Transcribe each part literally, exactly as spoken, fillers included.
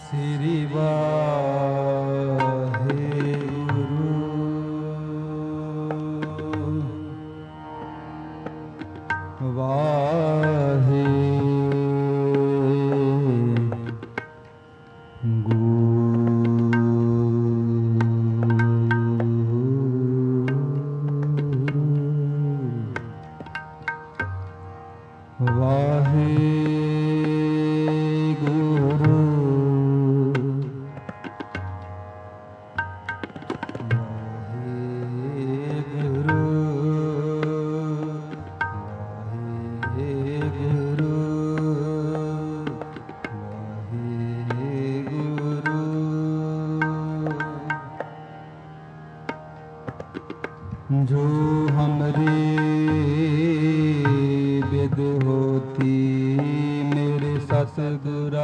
ਸ੍ਰੀ ਵਾਹਿਗੁਰੂ ਵਾਹਿਗੁਰੂ ਵਾਹਿਗੁਰੂ जो हमरी विद होती मेरे सतगुरा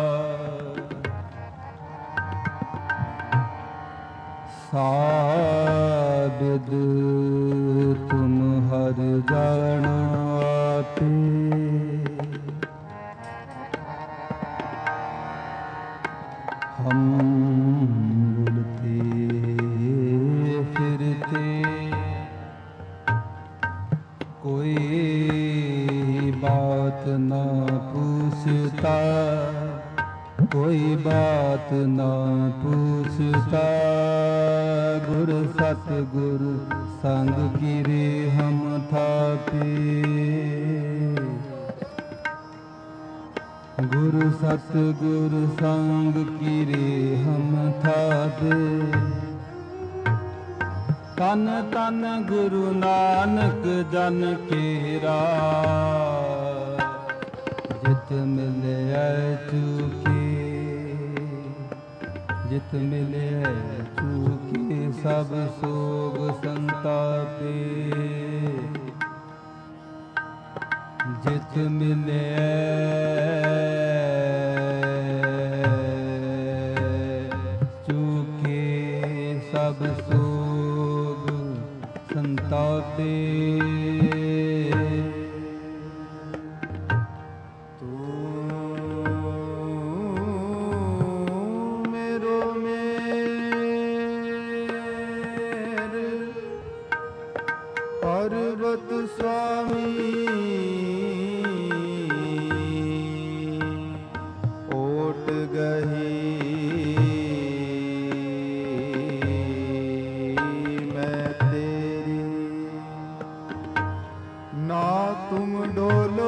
साबिद तुम हर जान आपे हम रुलते फिरते कोई बात न पूछता कोई बात न पूछता गुर सतगुर संग गिरे हम थापे गुरु सतगुर संग गिरे हम थापे तन तन गुरु नानक जन केरा जित मिले चूके जित मिले चूके सब सोग संतापे जित मिले चूके सब सोग संतापे पर्वत स्वामी ओट गही मैं तेरी ना तुम डोलो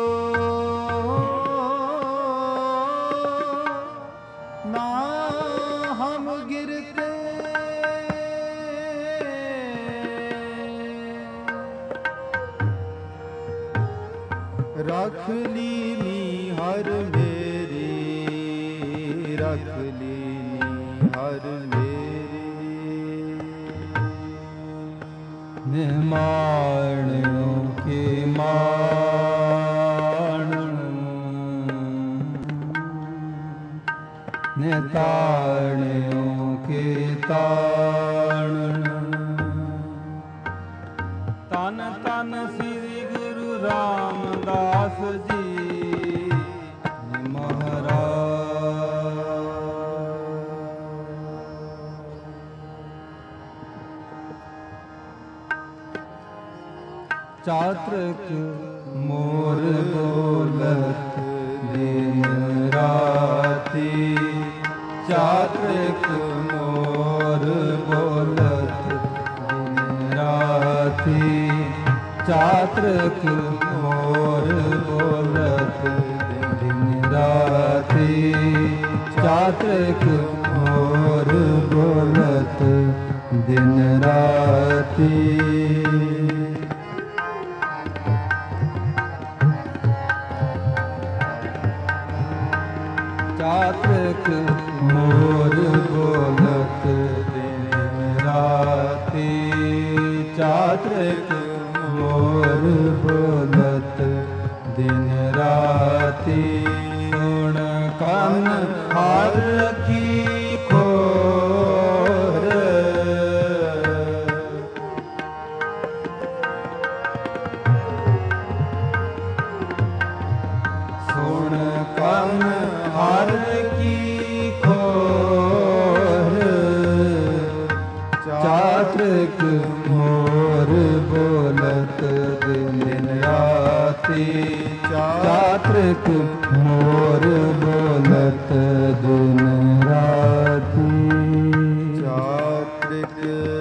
ना हम गिरते रख लीनी हर मेरी रख लीनी हर मेरी मेहमानों के मान नेताणों के ताण तन तन श्री गुरु रामदास जी महाराज चातृक मोर बोलत दिन राती चातृक मोर बोलत दिन राती चातृक मोर बोलत दिन राती चातृक मोर बोलत दिन राती चातृक मोर बोलत दिन राती चातृक मोर बोलत दिन राती सुन कन हर की खोर सुन कन हर की चातृक मोर बोलत दिन राती। चातृक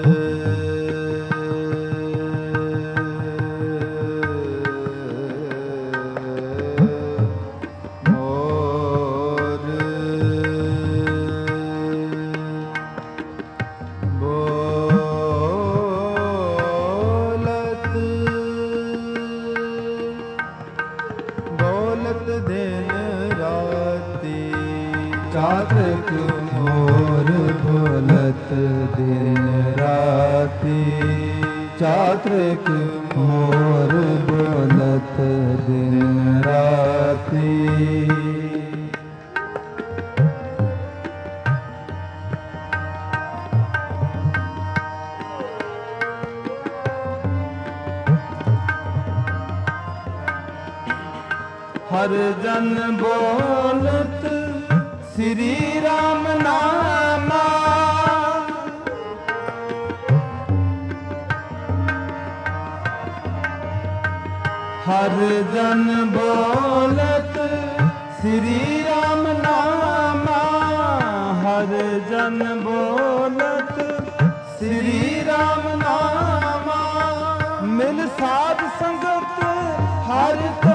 चातृक मोर बोलत दिन राती। चातृक मोर बोलत दिन राती। हर जन बोलत श्री राम नामा। हर जन बोलत श्री राम नामा। हर जन बोलत श्री राम नामा। मिल साध संगत हर तो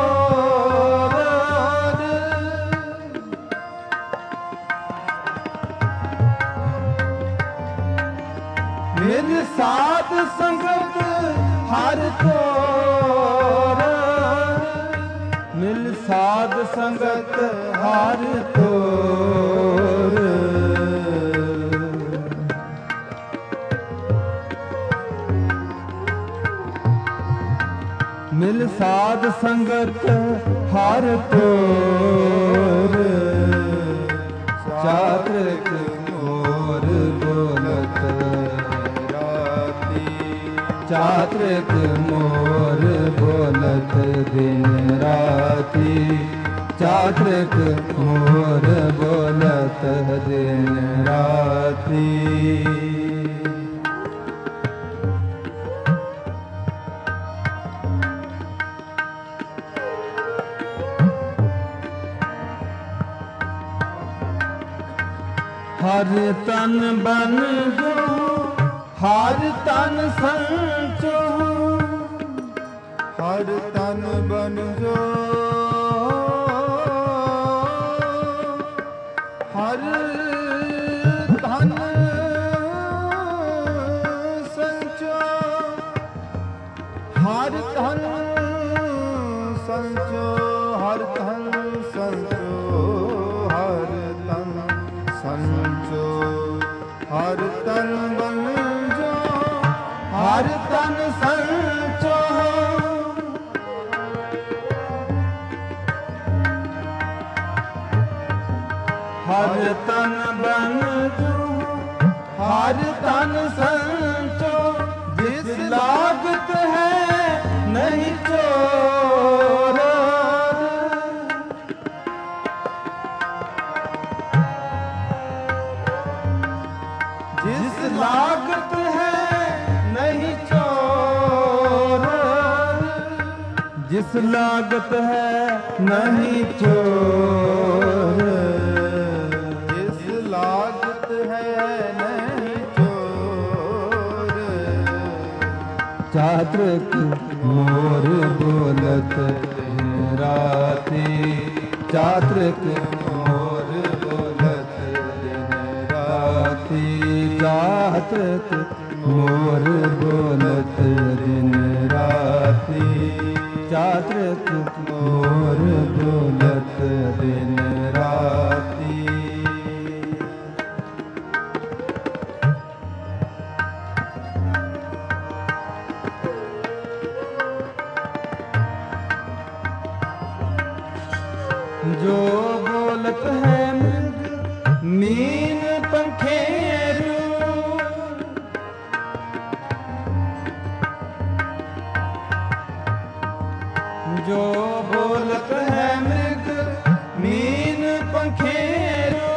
मिल साध संगत हर तोर। मिल साध संगत हर तोर। मिल साध संगत हर तोर। चातृक मोर बोलत चातृक मोर बोलत दिन राती। चातृक मोर बोलत दिन राती। हर तन बन जो हर तन संचो। हर तन बन जो हर तन संचो। हर तन संचो हर तन संचो। हर तन संचो हर तन बन जो हर तन संचो। हर तन बन जो हर तन संचो। जिस लागत है नहीं चोर। जिस लागत है नहीं चोर। जिस लागत है नहीं चोर। जिस लागत है नहीं चोर। चातृक मोर बोलत दिन राती। चातृक मोर बोलत दिन राती। चातृक मोर बोलत दिन राती। चातृक मोर बोलत दिन राती। जो बोलत है मृग मीन पंखेरु। जो बोलत है मृग मीन पंखेरु।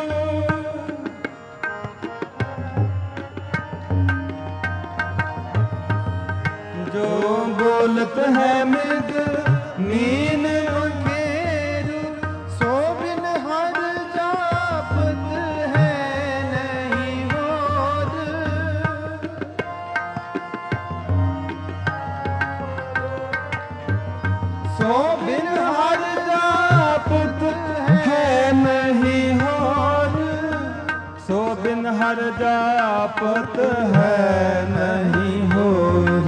जो बोलत है मृग मीन पंखेरु। हर जापत है नहीं होर।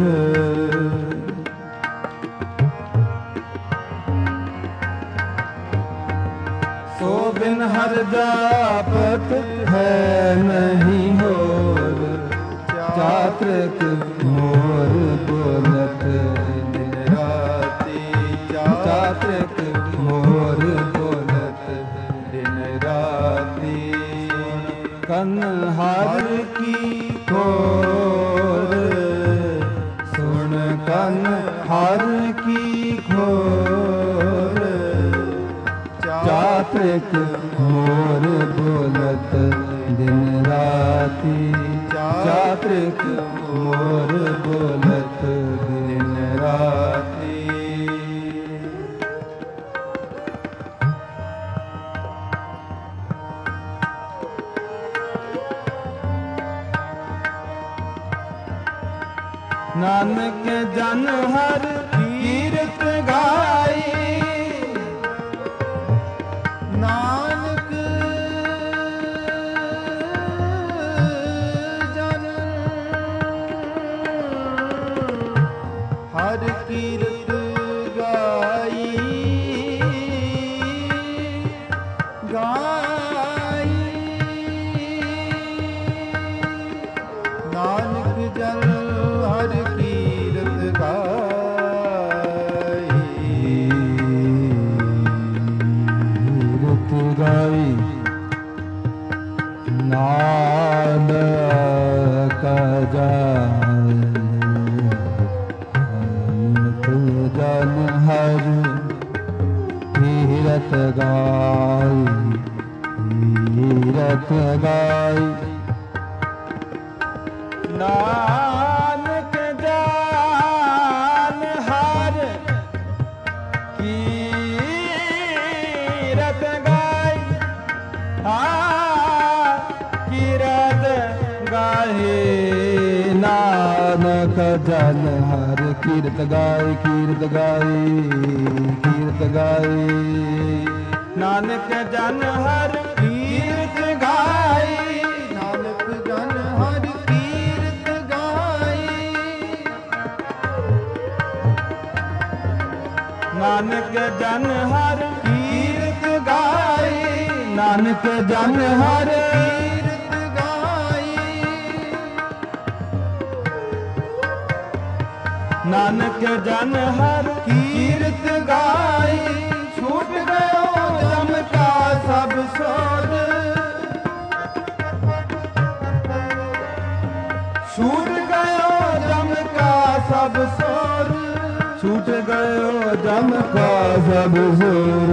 सो बिन हर जापत है नहीं होर। चातृक मोर बोलत दिन राति। चातृक मोर बोलत दिन राति। कन हर की खोर सुन कन हर की खोर। चातृक मोर बोलत दिन राति। चातृक मोर बोलत दिन राति। नानक जन हर कीरत गाई। नानक जन हर कीरत गाई। गाई नानक जन हर कीरत गाई। कीरत गाई नानक जान। नानक जन हर कीरत गाई। कीरत गाई नानक जान हर कीरत गाई। आ कीरत गाए नानक जन हर कीरत गाए। कीरत गाए कीरत गाए नानक जन हर कीरत गाए। नानक जन हर कीरत गाई। नानक जन हर कीरत गाए। नानक जन हर कीरत गाई। नानक जन हर कीरत गाई। छूट गयो जम का सब सोर। छूट गयो जम का सब सोर। छूट गयो जम का सब सोर।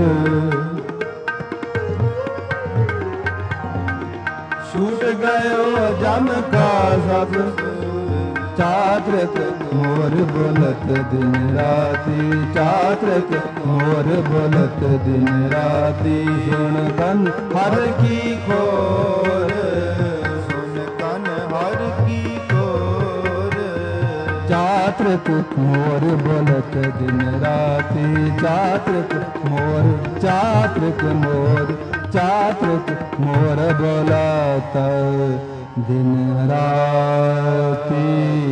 छूट गयो जम का सब चातृक मोर बोलत दिन राति। चातृक मोर बोलत दिन राति। सुन कन हर की खोर। सुन कन हर की खोर। चातृक मोर बोलत दिन राति। चातृक मोर चातृक मोर चातृक मोर बोलत दिन राति।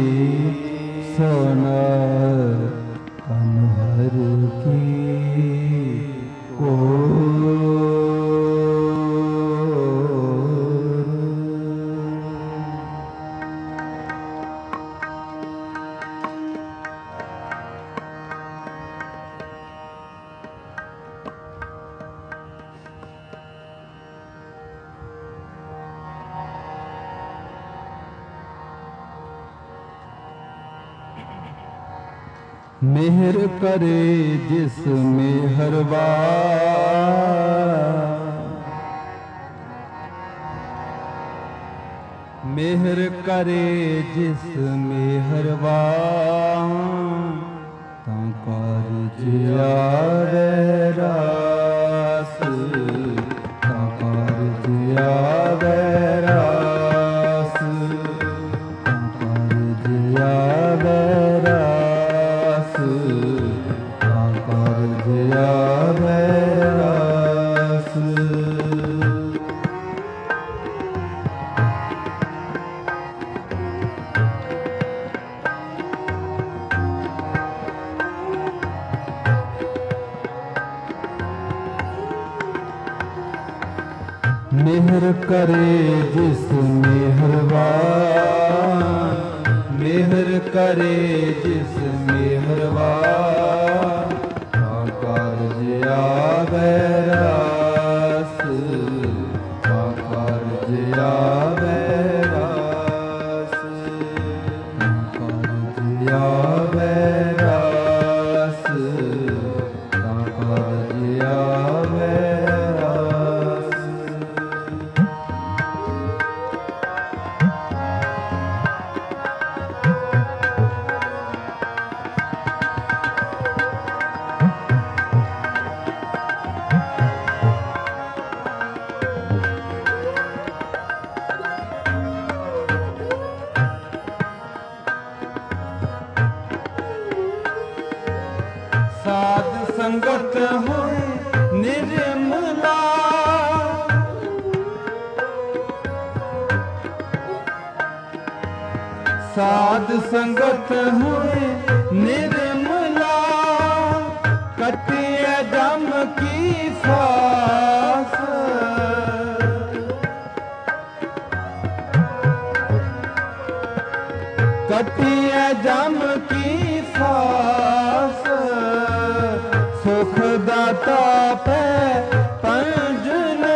सुन कन हर की खोर। मेहर करे जिस मेहरबा। मेहर करे जिस मेहरबा। तां कारज आवे रास। तां कारज आवे रास। तां कारज आवे रास। तां कारज आवे रास। ਮਿਹਰ ਕਰੇ ਜਿਸ ਮਿਹਰਬਾਨ, ਮਿਹਰ ਕਰੇ ਜਿਸ ਮਿਹਰਬਾਨ, ਤਾਂ ਕਾਰਜ ਆਵੇ ਰਾਸ, ਤਾਂ ਕਾਰਜ ਆਵੇ ਰਾਸ, ਤਾਂ ਕਾਰਜ ਆਵੇ ਰਾਸ, ਤਾਂ ਕਾਰਜ ਆਵੇ ਰਾਸ। ਸਾਧ ਸੰਗਤ ਹੋਏ ਨਿਰਮਲਾ, ਸਾਧ ਸੰਗਤ ਹੋਏ ਨਿਰਮਲਾ, ਕੱਟਿਐ ਜਮ ਕੀ ਫਾਸ, ਕੱਟਿਐ ਜਮ ਕੀ ਫਾਸ, ਸੁਖ ਦਾਤਾ ਪੈ ਪੰਜਨਾ,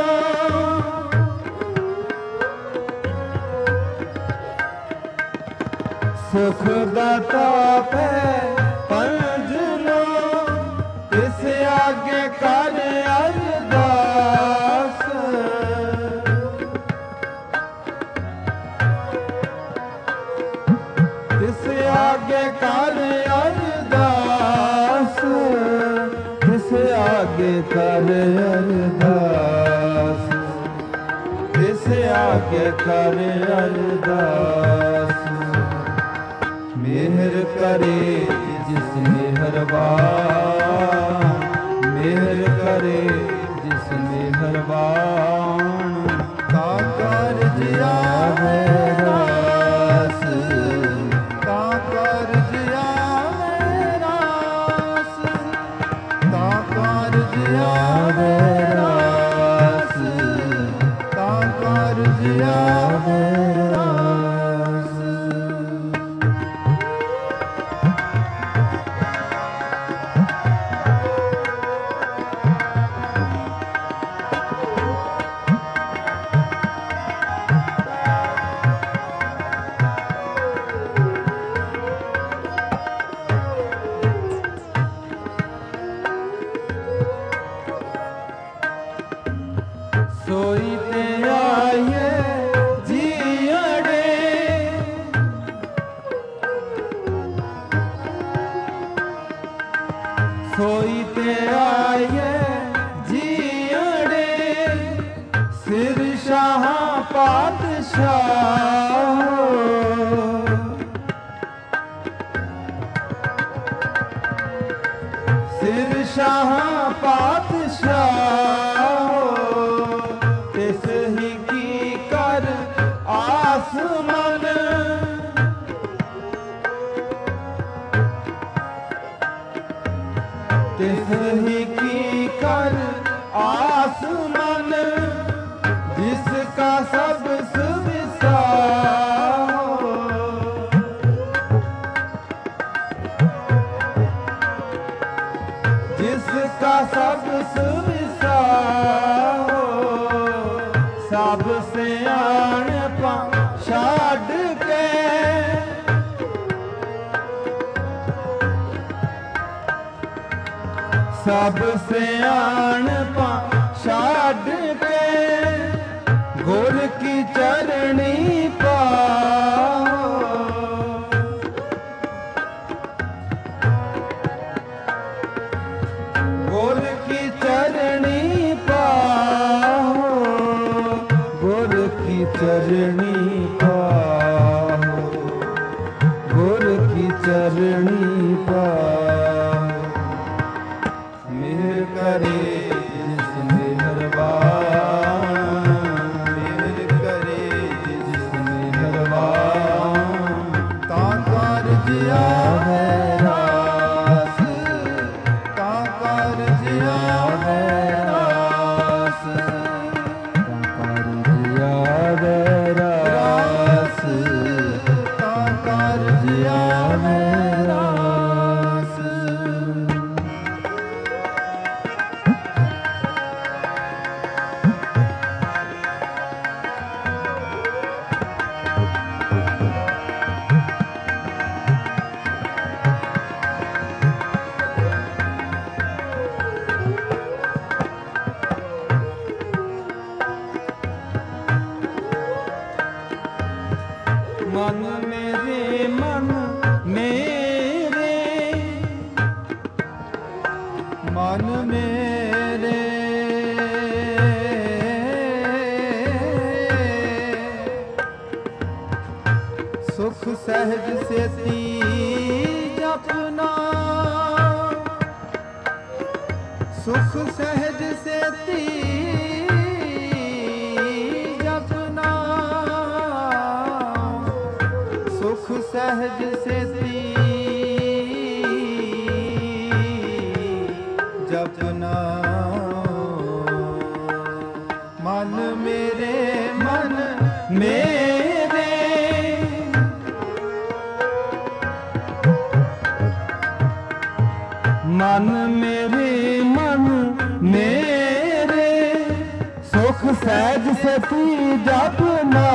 ਸੁਖ ਦਾਤਾ ਪੈ ਪੰਜਨਾ, ਇਸ ਆਗੇ ਕਰ ਅਰਦਾਸ, ਇਸ ਆਗੇ ਕਰ ਅਰਦਾਸ, ਇਸ ਆਗੇ ਕਰ ਅਰਦਾਸ, ਇਸ ਆਗੇ ਕਰ ਅਰਦਾਸ। ਮਿਹਰ ਕਰੇ ਜਿਸ ਮਿਹਰਬਾਨ, ਮਿਹਰ ਕਰੇ ਜਿਸ ਮਿਹਰਬਾਨ, ਤਾਂ ਕਾਰਜ ਆਵੇ ਰਾਸ, ਤਾਂ ਕਾਰਜ ਆਵੇ ਰਾਸ, ਤਾਂ ਕਾਰਜ ਆਵੇ ਰਾਸ, ਤਾਂ ਕਾਰਜ ਆਵੇ ਰਾਸ। ਸੋਈ ਤੇ ਆਏ ਜੀਅੜੇ, ਸੋਈ ਤੇ ਆਏ ਜੀਅੜੇ, ਸਿਰ ਸ਼ਾਹ ਪਾਤਸ਼ਾਹ, ਸਿਰ ਸ਼ਾਹ ਪਾਤਸ਼ਾਹ, ਤਿਸ ਹੀ ਕੀ ਕਰ ਆਸਮਨ, ਤਿਸ ਹੀ ਕੀ ਕਰ ਆਸਮਨ, ਜਿਸ ਕਾ ਸਭ ਸੁਵਿਸਾਰ, जिस का सब सुविसार, सब सियाणपा छाड़ के, सब सियाणपा छाड़ के, गुर की चरणी पाओ, गुर की चरणी पाओ, गुर की चरणी पाओ, गुर की चरणी पाओ। मिहर करे जिस मेहरबान, ਮਿਹਰ ਕਰੇ जिस मेहरबान, ਤਾਂ ਕਾਰਜ ਆਵੇ ਰਾਸ, ਤਾਂ ਕਾਰਜ ਆਵੇ ਰਾਸ, ਤਾਂ ਮਨ ਮੇਰੇ ਮਨ ਮੇਰੇ ਮਨ ਮੇਰੇ ਸੁਖ ਸਹਿਜ ਸੇਤੀ ਜਪਨਾ ਸੁਖ ਸਹਿਜ ਸੇਤੀ ਜਪਨਾ ਸੁਖ ਸਹਿਜ ਸੇਤੀ ਜਪਨਾ ਮਨ ਮੇਰੇ ਮਨ ਮੇਰੇ ਮਨ ਮੇਰੇ ਮਨ ਮੇਰੇ ਸੁਖ ਸਹਿਜ ਸਤੀ ਜਪਨਾ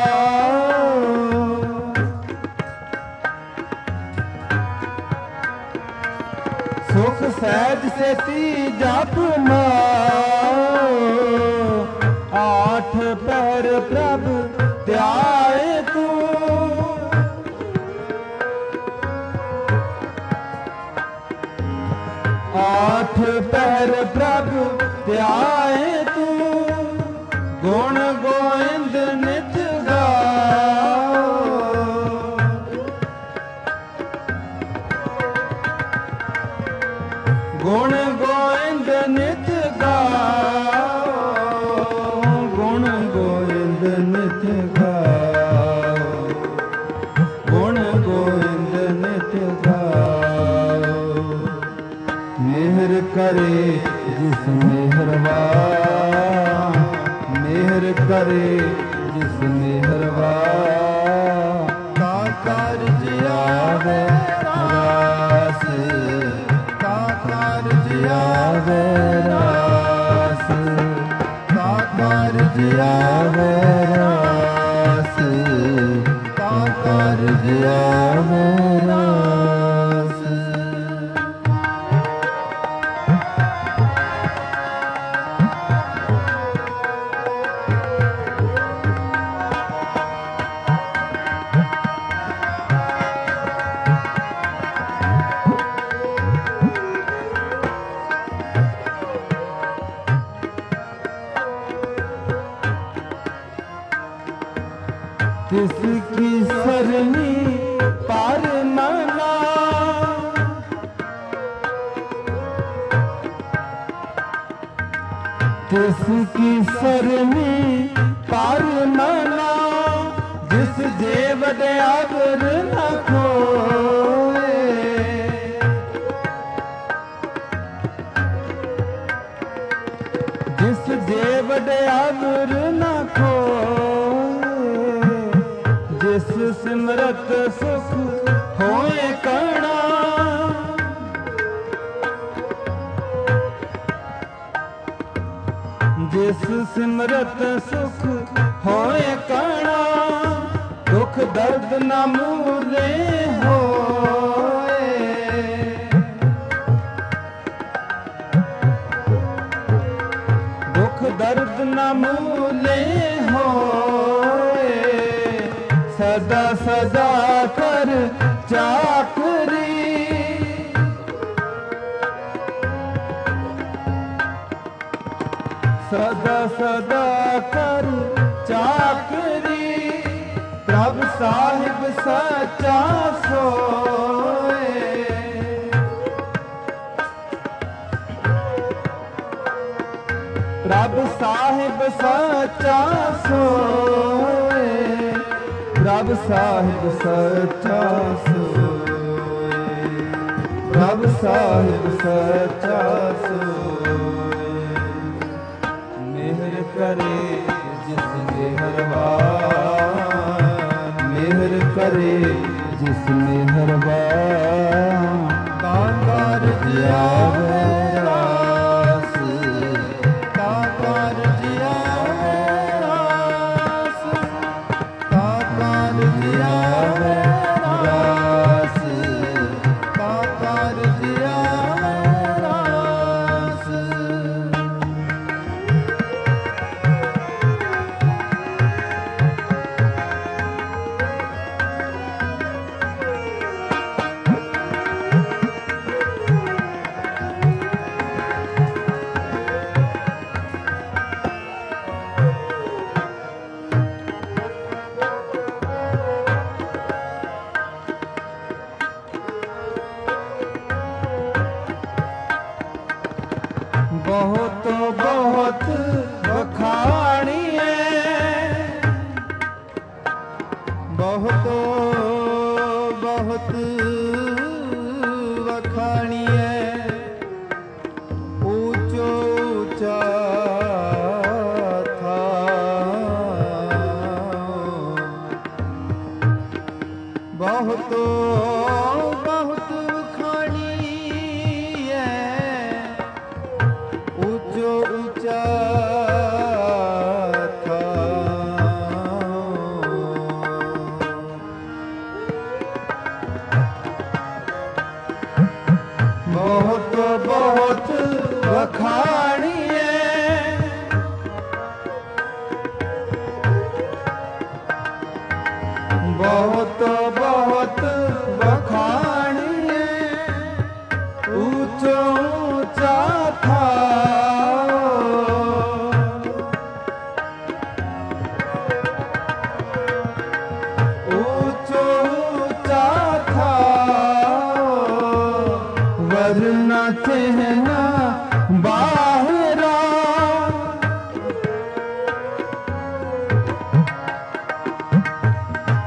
ਸੁਖ ਸਹਿਜ ਸਤੀ ਜਪਨਾ ਆਠ ਪੈਰ ਪ੍ਰਭ ਧਿਆਏ ਤੂੰ ਆਠ ਪੈਰ ਪ੍ਰਭ ਧਿਆਏ ਤੂੰ ਗੁਣ ਗੋਇੰਦ ਨਿਤ ਗਾਓ ਗੁਣ ਗੋਇੰਦ ਨਿਤ ਗਾਓ ਗੁਣ ਗੋਇੰਦ ਨਿਤ ਗਾਓ ਗੁਣ ਗੋਇੰਦ ਨਿਤ ਗਾਓ ਮਿਹਰ ਕਰੇ ਜਿਸ ਮਿਹਰਵਾ ਮਿਹਰ ਕਰੇ ਜਿਸ ਮਿਹਰਵਾ ਤਾ ਕਾਰਜ ਆਵੇ ਰਾਸ ਤਾ ਕਾਰਜ ਆਵੇ ਰਾਸ ਤਾ ਕਾਰਜ ਆਵੇ ਰਾਸ ਤਾ ਕਾਰਜ ਆਵੇ ਰਾਸ तिस की सरनी पार मना तिस की सरनी पार मना जिस जेव दे आबर न खोए जिस जेव दे आबर न खोए जिस सिमरत सुख होए कणा जिस सिमरत सुख होए कणा दुख दर्द न मूले होए दुख दर्द न मूले होए सदा सदा कर चाकरी सदा सदा कर चाकरी प्रभ साहिब सच्चा सोए प्रभ साहिब सच्चा सोए प्रभ साहिब सच्चा सोए प्रभ साहिब सच्चा सोए मेहर करे जिस मेहरवा मेहर करे जिस मेहरवा ता कारज आवे रास ता कारज आवे रास ता कारज आवे रास ता कारज आवे रास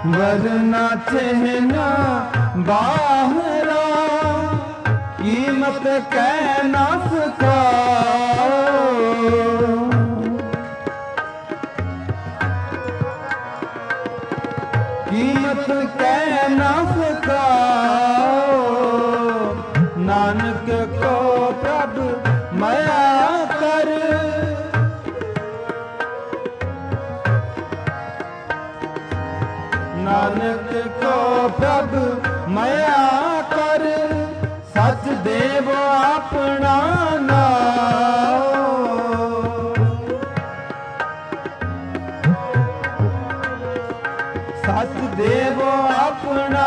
वरना चिन्ह बाहरा कीमत कह ना सकाओ। कीमत कह ना सकाओ नानक को प्रभ माया कर। नानक को प्रभ माया कर सच देव अपना नाम। सच देव अपना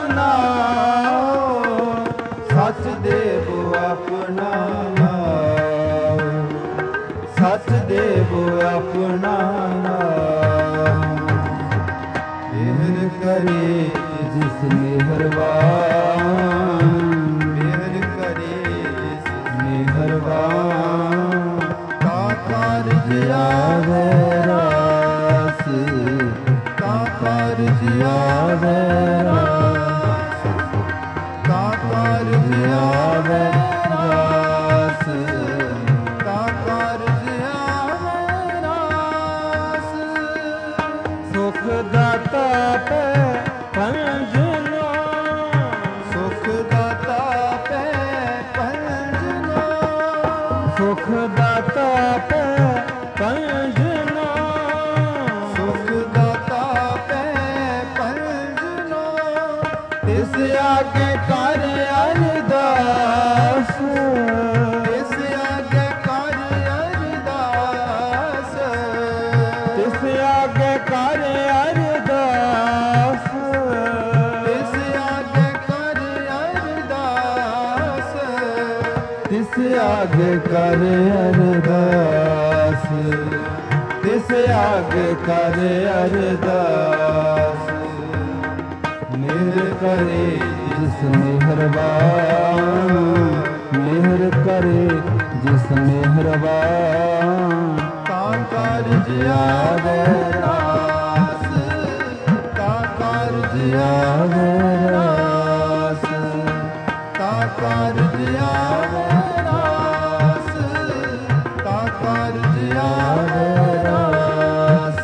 नाम। सच देव अपना नाम। सच देव अपना नाम। मेहर करे जिस मेहरबान। मेहर करे जिस मेहरबान। का कारज आवे रास। का कारज आवे रास। का कारज आवे रास। का कारज आवे रास। सुख दाता पे पंजना। सुख दाता पे पंजना। सुख दाता पे पंजना। सुख दाता पे पंजना। तिस आगे कर अरदास। तिस आगे कर अरदास। तिस आगे कर अरदास। तिस आगे कर अरदास। तिस आगे कर अरदास। तिस आगे कर अरदास। मेहर करे जिस मेहरबान। मेहर करे जिस मेहरबान। का कारज आवे रास। का कारज आवे रास। का कारज आवे रास। का कारज आवे रास।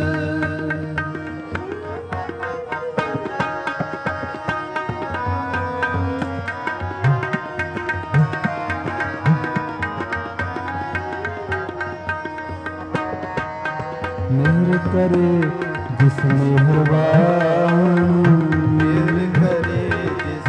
मेहर करे जिस मेहरबान। मेहर करे जिस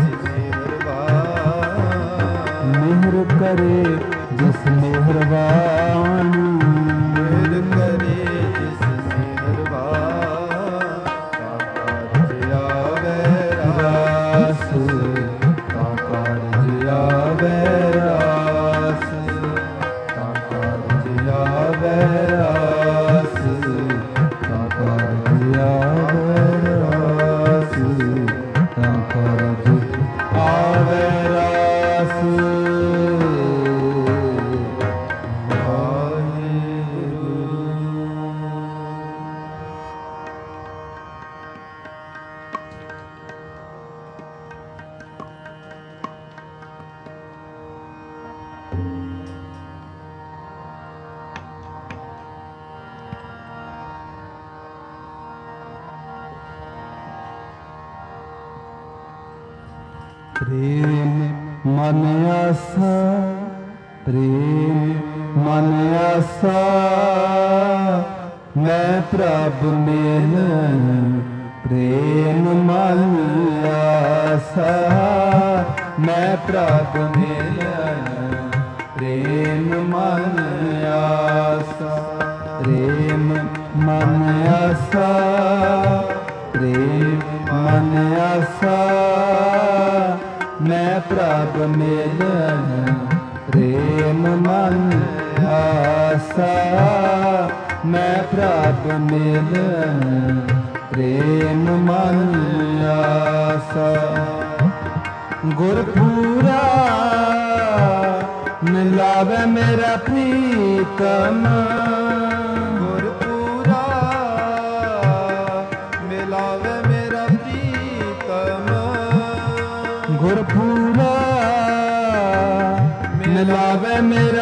मेहरबान। मेहर करे जिस मेहरबान। मेहर करे जिस मेहरबान। का कारज आवे रास। का कारज आवे रास। का कारज आवे रास। का कारज आवे रास। का कारज आवे रास। प्रेम मन आसा। प्रेम मन आसा। मैं प्रभ मिलन प्रेम मन आसा। मैं प्रभ मिलन प्रेम मन आसा। प्रेम मन आसा। प्रेम मन आसा। मैं प्रभ मिलन प्रेम मन आसा। मैं प्रभ मिलन प्रेम मन आसा। गुरपूरा मिलावे मेरा प्रीतम। गुरपूरा मिलावे मेरा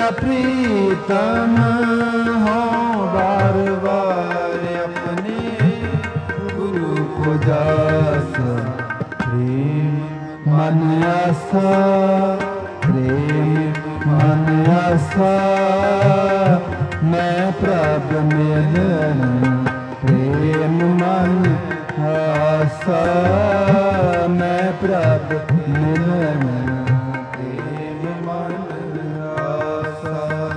मेरा प्रीतम हो बार बार अपने गुरु को जास प्रेम मन आसा प्रेम मन आसा मैं प्रभ मिलन प्रेम मन आसा मैं प्रभ मिलन प्रेम मन आसा।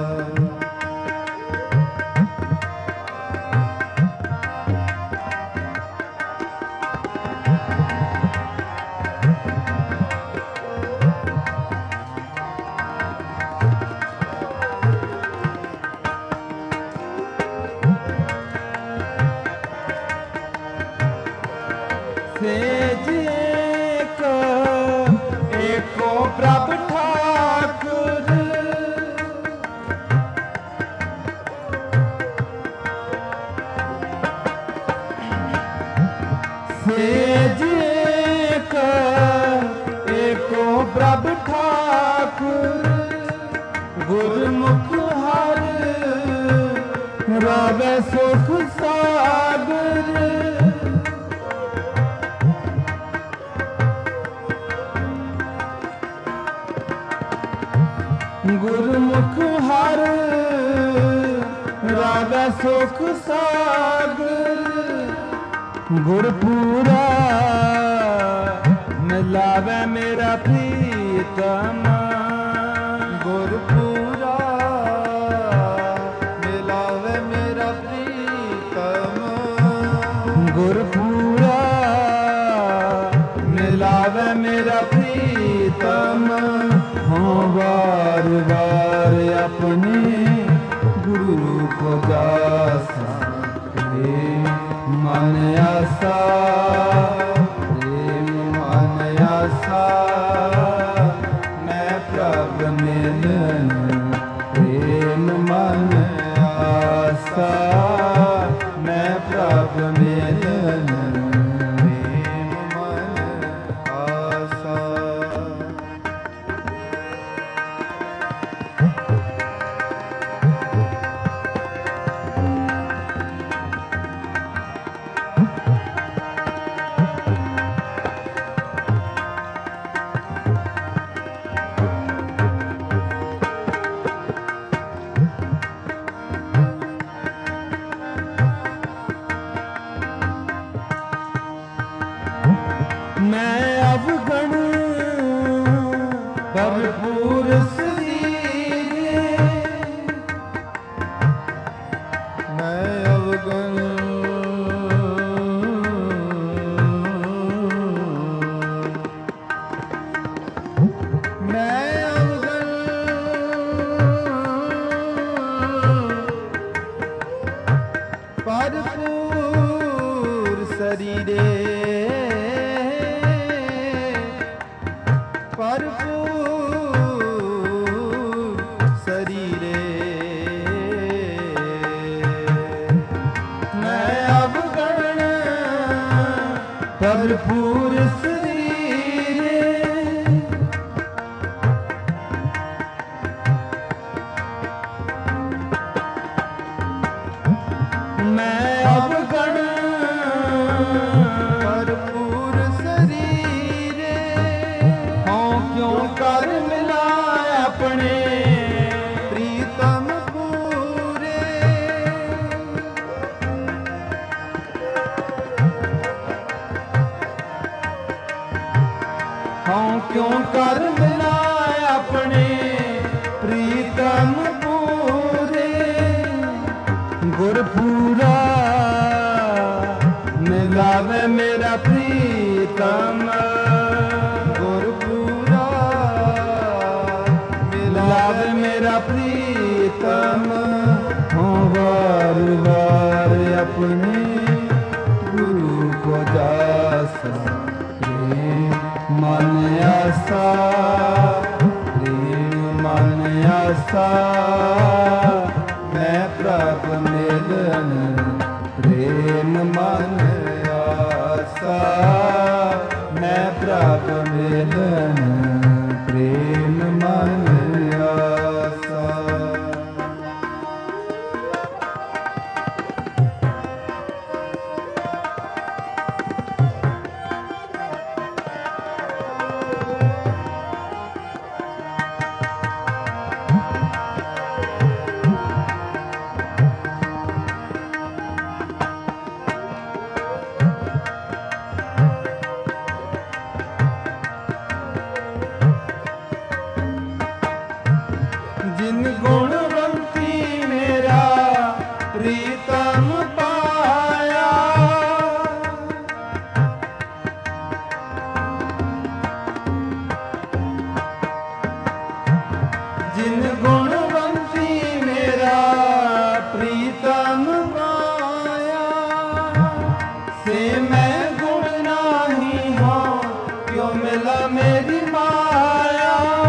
सेज एक एको प्रभ ठाकुर सेज एक एको प्रभ ठाकुर गुरमुख हर रवै सुख सागर गुरमुख हर रावै सुख सागर गुरपूरा मिलावै मेरा प्रीतम गुरपूरा मिलावे मेरा प्रीतम गुरपूरा मिलावै मेरा प्रीतम हाँ बार बार अपने गुरु को जासा प्रेम मन आसा प्रेम मन आसा मैं प्रभ मिलन प्रेम मन आसा मैं प्रभ मिलन प्रेम मन आसा। मैं अवगण भरपूर शरीर मैं अवगण मैं अवगण भरपूर शरीरे भरपूर शरीरे मैं अवगण भरपूर शरीर मैं अवगण भरपूर शरीर हों क्यों कर मिला अपने प्रीतम पूरे हों क्यों कर मिला अपने प्रीतम पूरे गुरपूरा मिलावे मेरा प्रीतम गुरपूरा मिलावे मेरा प्रीतम हो बार बार अपने गुरु को जासा प्रेम मन आसा प्रेम मन आसा मैं प्रभ मिलन प्रेम मन आसा मैं प्रभ मिलन प्रेम मन आसा। ਪ੍ਰੀਤਮ ਪਾਇਆ। ਜਿਨ ਗੁਣਵੰਤੀ ਮੇਰਾ ਪ੍ਰੀਤਮ ਪਾਇਆ, ਸੇ ਮੈਂ ਗੁਣ ਨਾਹੀ ਹਾਂ, ਕਿਉ ਮਿਲਾ ਮੇਰੀ ਮਾਇਆ।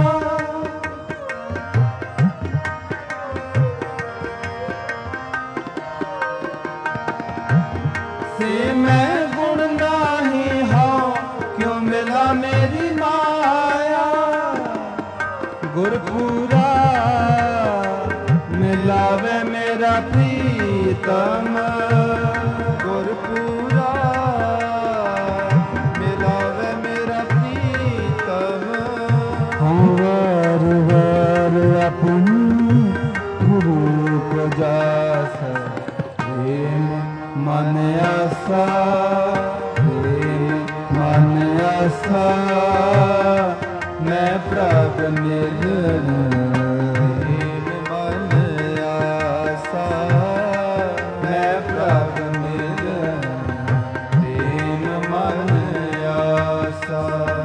ਸੇ ਮੈਂ ਗੁਣ ਨਾਹੀ ਹਾਂ, ਕਿਉ ਮਿਲਾ ਮੇਰੀ ਮਾਇਆ। ਗੁਰਪੂਰਾ ਮਿਲਾਵੇ ਮੇਰਾ ਪ੍ਰੀਤਮ, ਗੁਰਪੂਰਾ ਮਿਲਾਵੇ ਮੇਰਾ ਪ੍ਰੀਤਮ। ਹਉ ਵਾਰ ਵਾਰ ਆਪਣੀ ਗੁਰੂ ਕੋ ਜਾਸ, ਪ੍ਰੇਮ ਮਨ ਆਸਾ, ਪ੍ਰੇਮ ਮਨ ਆਸਾ। ਮੈਂ ਪ੍ਰਭ ਮਿਲਨ ਪ੍ਰੇਮ ਮਨ ਆਸਾ, ਮੈਂ ਪ੍ਰਭ ਮਿਲਨ ਪ੍ਰੇਮ ਮਨ ਆਸਾ।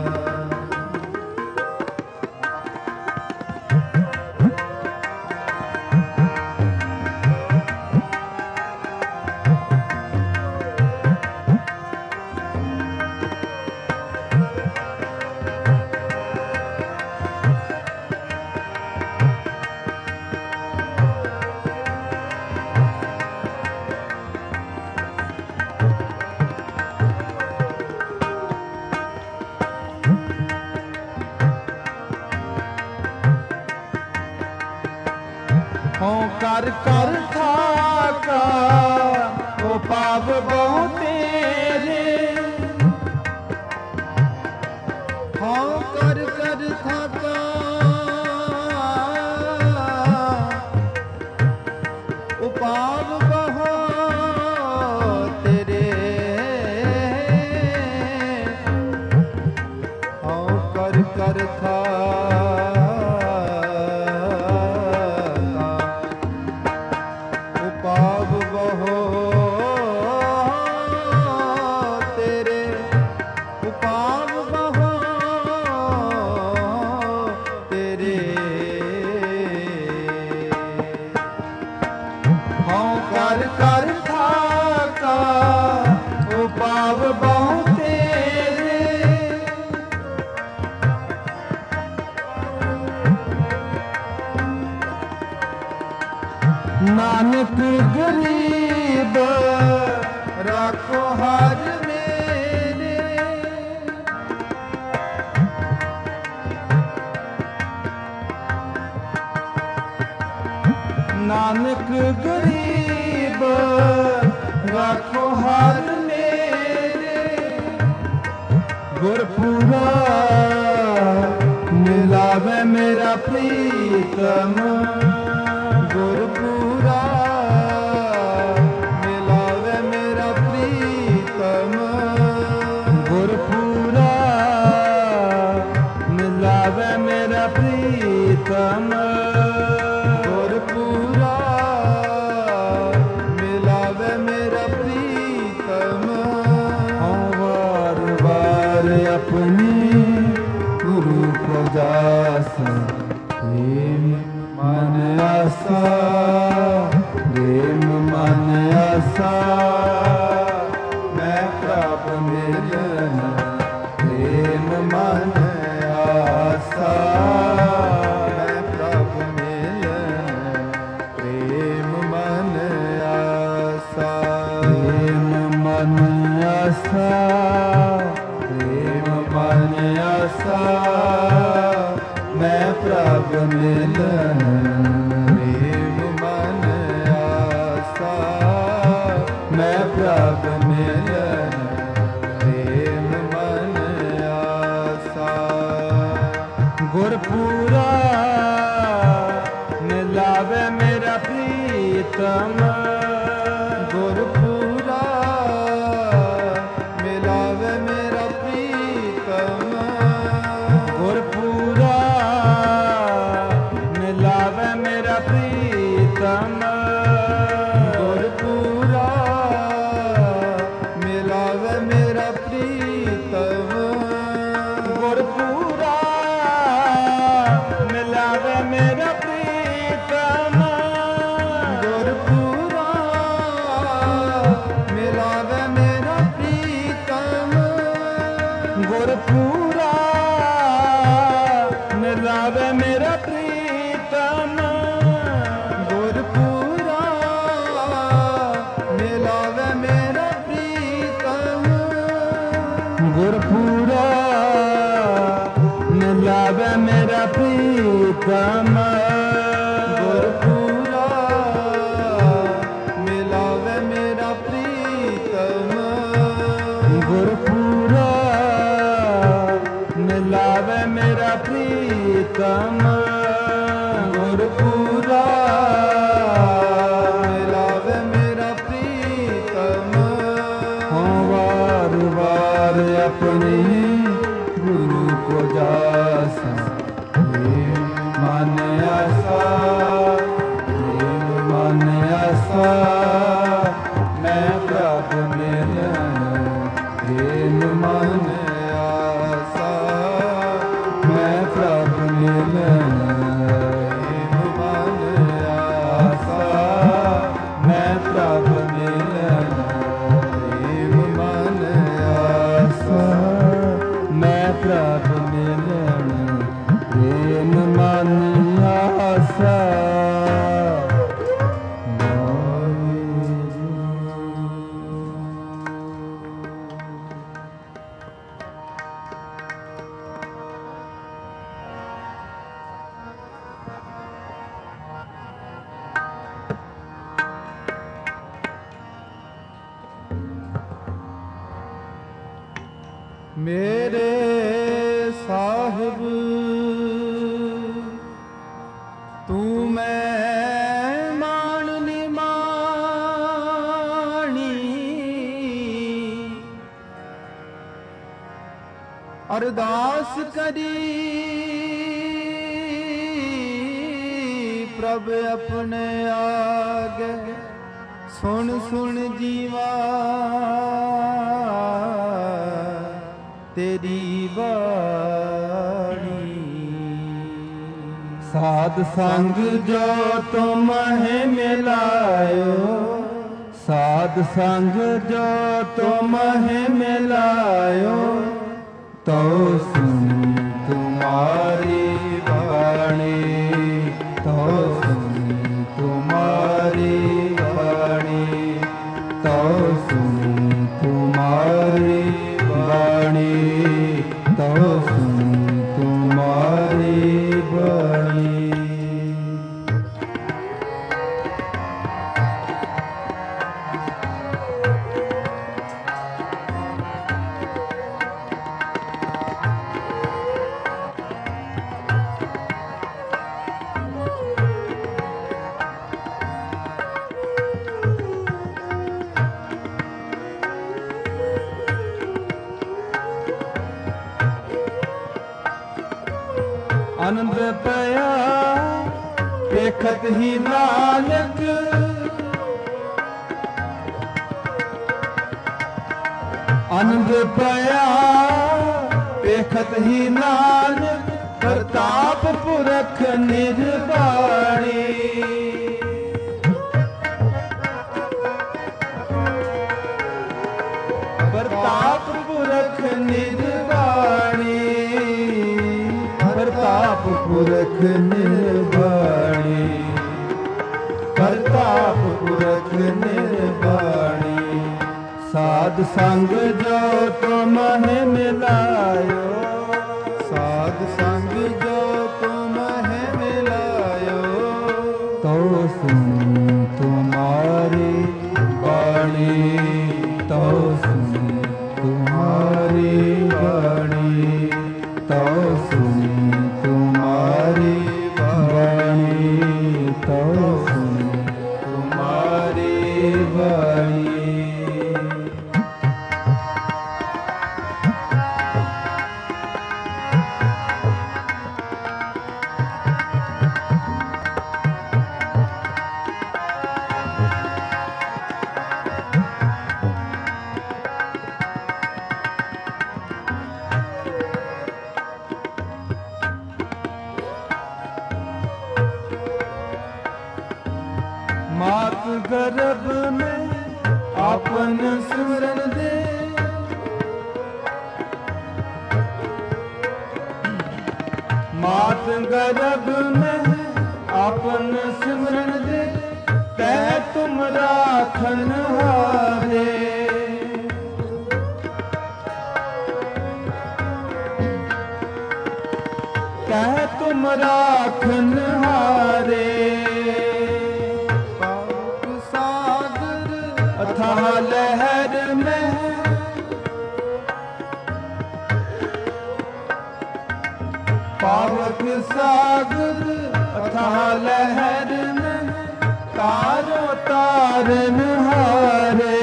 ਹਉ ਕਰ ਕਰ ਥਾਕਾ, ਉਹ ਪਾਪ ਬਹੁ ਤੇਰੇ। ਹਉ ਕਰ ਕਰ ਥਾਕਾ, ਉਪਾਵ ਬਹੁ ਤੇਰੇ। ਹਉ ਕਰ ਕਰ ਥਾਕਾ, ਉਪਾਵ ਬਹੁ ਤੇਰੇ। ਉਪਾਵ ਬਹੁ ਤੇਰੇ। ਹਉ ਕਰ ਕਰ ਥਾਕਾ, ਉਹ ਪਾਪ ਬਹੁ ਤੇਰੇ। ਨਾਨਕ ਗਰੀਬ ਰਾਖੋ ਹਰ ਮੇਰੇ। ਨਾਨਕ ਗਰੀਬ ਰਾਖੋ ਹਰ ਮੇਰੇ। ਗੁਰਪੂਰਾ ਮਿਲਾਵੇ ਮੇਰਾ ਪ੍ਰੀਤਮ, ਗੁਰਪੂਰਾ ਮਿਲਾਵੇ ਮੇਰਾ ਪ੍ਰੀਤਮ। ਗੁਰਪੂਰਾ ਮਿਲਾਵੇ ਮੇਰਾ ਪ੍ਰੀਤਮ। ਗੁਰਪੂਰਾ ਮਿਲਾਵੇ ਮੇਰਾ ਪ੍ਰੀਤਮ। ਹਉ ਵਾਰ ਵਾਰ ਆਪਣੀ ਗੁਰੂ ਕੋ ਜਾਸ, ਪ੍ਰੇਮ ਮਨ ਆਸਾ, ਪ੍ਰੇਮ ਮਨ ਆਸਾ। ਮੈਂ ਪ੍ਰਭ ਮਿਲਨ ਪ੍ਰੇਮ ਮਨ ਆਸਾ। ਮੈਂ ਪ੍ਰਭ ਮਿਲਨ ਪ੍ਰੇਮ ਮਨ ਆਸਾ। ਪ੍ਰੇਮ ਮਨ ਆਸਾ, ਪ੍ਰੇਮ ਮਨ ਆਸਾ। ਮੈਂ ਪ੍ਰਭ ਮਿਲਨ ਪ੍ਰੇਮ ਮਨ ਆਸਾ। ਮੈਂ ਪ੍ਰਭ ਮਿਲਨ ਪ੍ਰੇਮ ਮਨ ਆਸਾ। ਗੁਰਪੂਰਾ ਮਿਲਾਵੇ ਮੇਰਾ ਪ੍ਰੀਤਮ। ਗੁਰਪੂਰਾ ਮਿਲਾਵੇ ਮੇਰਾ ਪ੍ਰੀਤਮ। ਗੁਰਪੂਰਾ ਮਿਲਾਵੇ ਮੇਰਾ ਪ੍ਰੀਤਮ। ਗੁਰਪੂਰਾ ਪ੍ਰੀਤਮ ਗੁਰਪੂਰਾ ਮਿਲਾਵੇ ਮੇਰਾ ਪ੍ਰੀਤਮ ਹੋ ਵਾਰ ਵਾਰ ਆਪਣੀ ਗੁਰੂ ਕੋ ਜਾਸਾ ਮਨ ਆਸਾ ਮਨ ਆਸਾ ਮੈਂ ਪ੍ਰਭ ਮਿਲਣ ਪ੍ਰੇਮ ਮਨ ਆਸਾ ਮੈਂ ਪ੍ਰਭ ਮਿਲਣ ਪ੍ਰੇਮ ਮਨ ਆਸਾ ਮੈਂ ਪ੍ਰਭ ਮਿਲਣ ਪ੍ਰੇਮ ਮਨ ਆਸਾ ਮੈਂ ਪ੍ਰਭ ਮਿਲਣ ਪ੍ਰੇਮ ਮਨ ਆਸਾ ਮੇਰੇ ਸਾਹਿਬ ਤੂੰ ਮੈਂ ਮਾਣ ਨਿਮਾਣੀ ਅਰਦਾਸ ਕਰੀ ਪ੍ਰਭ ਆਪਣੇ ਆਗੇ ਸੁਣ ਸੁਣ ਜੀਵਾ ਤੇਰੀ ਬਾਣੀ ਸਾਧ ਸੰਗ ਜੋ ਤੁਮਹਿ ਮਿਲਾਇਓ ਸਾਧ ਸੰਗ ਜੋ ਤੁਮਹਿ ਮਿਲਾਇਓ ਤੋ ਸੁਨ ਤੁਮਾਰੀ ਬਾਣੀ ਤੋ ਸੁਨ ਤੁਮਾਰੀ ਬਾਣੀ ਤੋ ਸੁਨ ਤੁਮਾਰੀ ਬਾਣੀ ਤੋ ਸੁਨ ਤੁਮਾਰੀ ਬਾਣੀ ਆਨੰਦ ਪਿਆ ਵੇਖਤ ਹੀ ਨਾਨਕ ਆਨੰਦ ਪਿਆ ਵੇਖਤ ਹੀ ਨਾਨਕ ਪ੍ਰਤਾਪ ਪੁਰਖ ਨਿਰਵਾਣੀ ਪ੍ਰਤਾਪ ਪੁਰਖ ਨਿਰਵਾਣੀ ਪ੍ਰਤਾਪ ਪੁਰਖ ਨਿਰਵਾਣੀ ਪ੍ਰਤਾਪ ਪੁਰਖ ਨਿਰਵਾਣੀ ਸਾਧ ਸੰਗ ਜੋ ਤੁਮਹਿ ਮਿਲਾਇਓ ਸਾਧ ਸੰਗ ਜੋ ਤੁਮਹਿ ਮਿਲਾਇਓ ਤੋ ਸੁਨ ਤੁਮਾਰੀ ਬਾਣੀ ਤੋ ਸੁਨ ਤੁਮਾਰੀ ਬਾਣੀ ਤੋ ਸੁਨ ਤੁਮਾਰੀ ਬਾਣੀ ਤੋ ਸੁਨ ਤੁਮਾਰੀ ਬਾਣੀ मात गर्भ में आपन सिमरन दे मात गर्भ में आपन सिमरन दे तै तुम राखन हारे तै तुम राखन हारे अथाह लहर में पावक सागर अथाह लहर में तारो तारन हारे।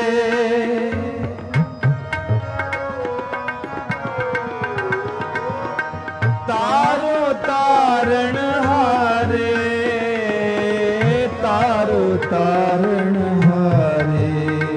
तारो तारण हारे, तारो तारण हारे,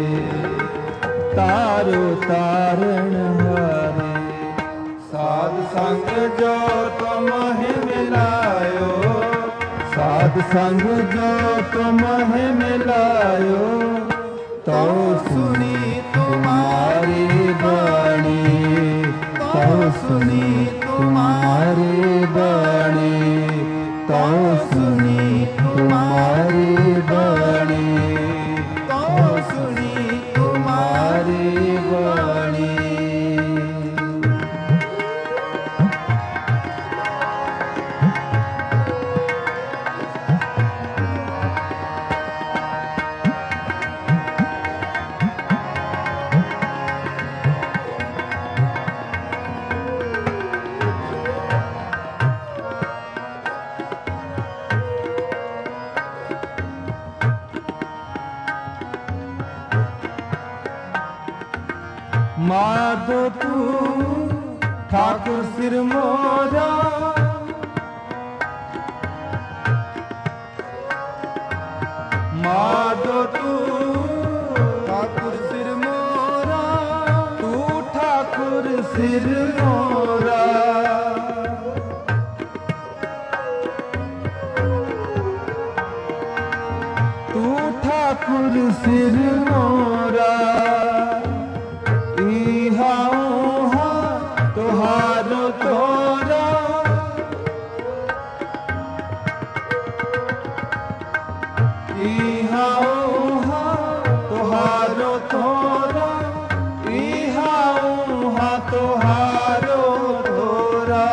तारो तारण हारे। साध संग जो तुम्हें मिलायो, साध संग जो तुम्हें मिलायो, तो सुनी तुम्हारी वाणी, तो सुनी तुम्हारी वाणी, तो सुनी तुम्हारी वाणी, तो सुनी तुम्हारी वाणी। माधो तू ठाकुर सिर मोरा, माधो तू ठाकुर सिर मोरा, तू ठाकुर सिर मोरा। तू ठाकुर सिर मोरा, तुहारो तोरा, इहा उहा तुहारो तोरा, इहा उहा तुहारो तोरा।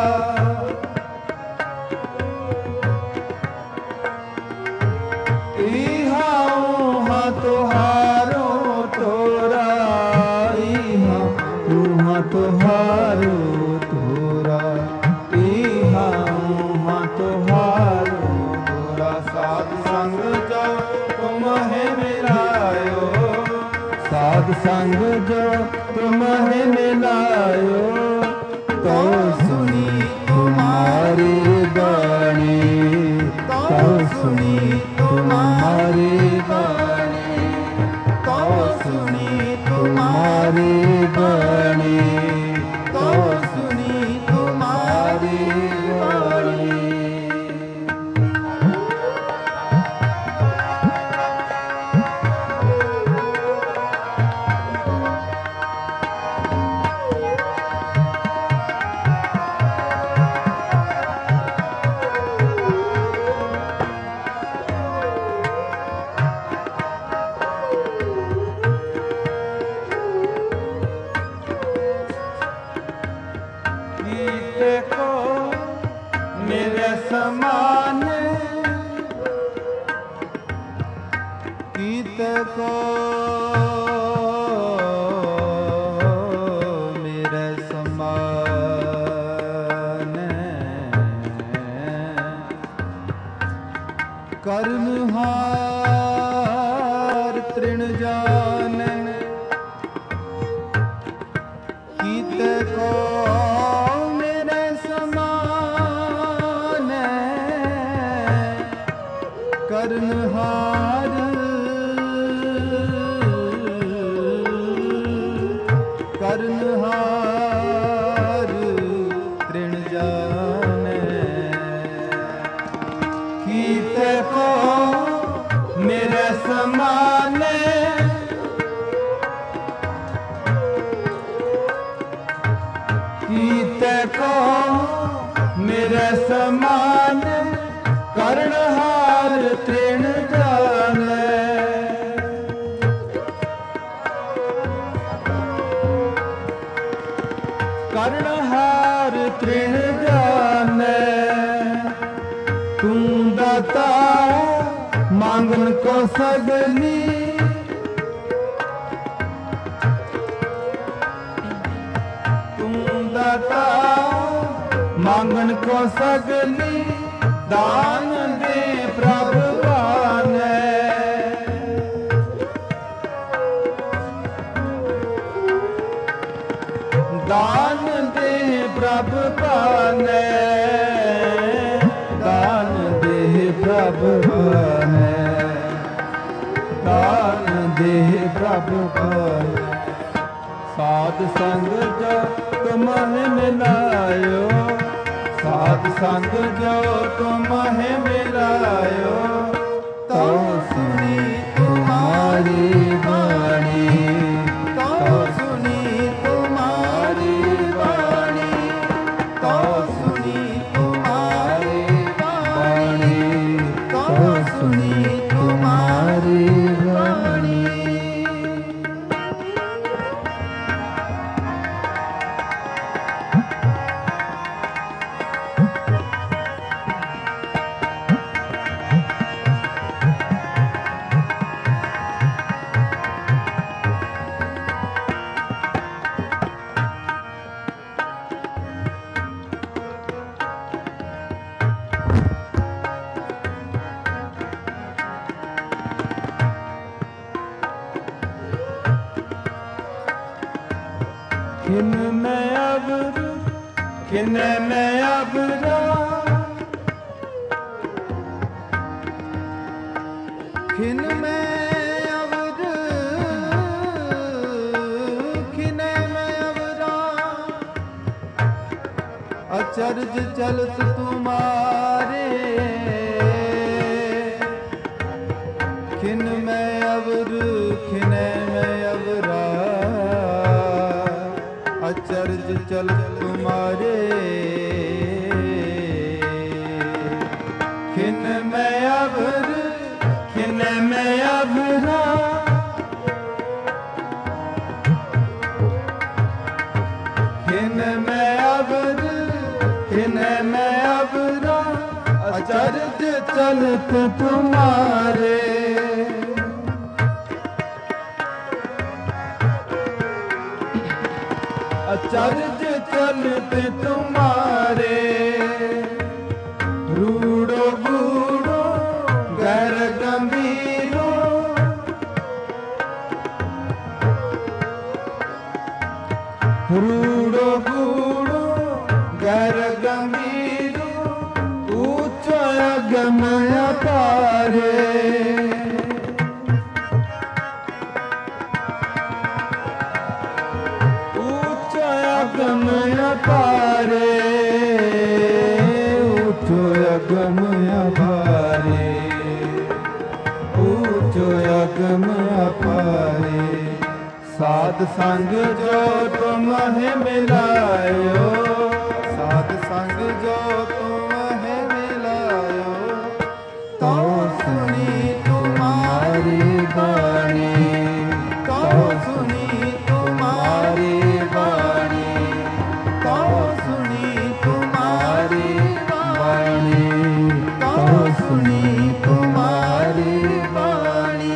इहा उहा तुहारो तोरा, इहा उहा तुहारो तोरा, इहा उहा तुहारो तोरा। साध संग जो तुम्हें मिलायो, साध संग जो तुम्हें मिलायो, तो सुनी तुम्हारी वाणी, तो सुनी तुम्हारी वाणी, तो सुनी तुम्हारी वाणी, तो सुनी तुम्हारी वाणी। को मेरे समान, कीत को मेरे समान, कर्महार तृण जान, कीत को कर्णहार, कर्णहार तृण जाने। कीत को मेरे समान, कीत को मेरे समान, कर्णहार तृण जाने। कर्णहार तृण जाने। तू दाता मांगन को सगली, तू दाता मांगन को सगली दान दे प्रभु पाने दान दे प्रभु पाने दान दे प्रभु पाने दान दे प्रभु पाने साध संग जो तुम्हें मिलायो साध संग जो तुम्हें मिलायो तो सुनी तुम्हारी वाणी तो सुनी तुम्हारी वाणी तो सुनी तुम्हारी वाणी तो सुनी तुम्हारी वाणी खिन में अब खिन में अब खिन में अब खिन में अब अचरज चलत तुम्हारे खिन में अब खिन में अब अचरज चल तुम्हारे खिन में अब खिन में अब खिन में अब खिन में अब अचरज चलत तुम्हारे अचरज चलत तुम्हारे रूड़ो बूढ़ो गैर गंभीरो रूड़ो बूढ़ो गैर गंभीरो ऊंचो अगम अपारे अगम अपारे ऊंचो अगम अपारे ऊंचो अगम अपारे साध संग जो तुम्हें मिलायो साध संग जो तुम्हें मिलायो तो सुनी तुम्हारी वाणी तो सुनी तुम्हारी वाणी तो सुनी तुम्हारी वाणी तो सुनी तुम्हारी वाणी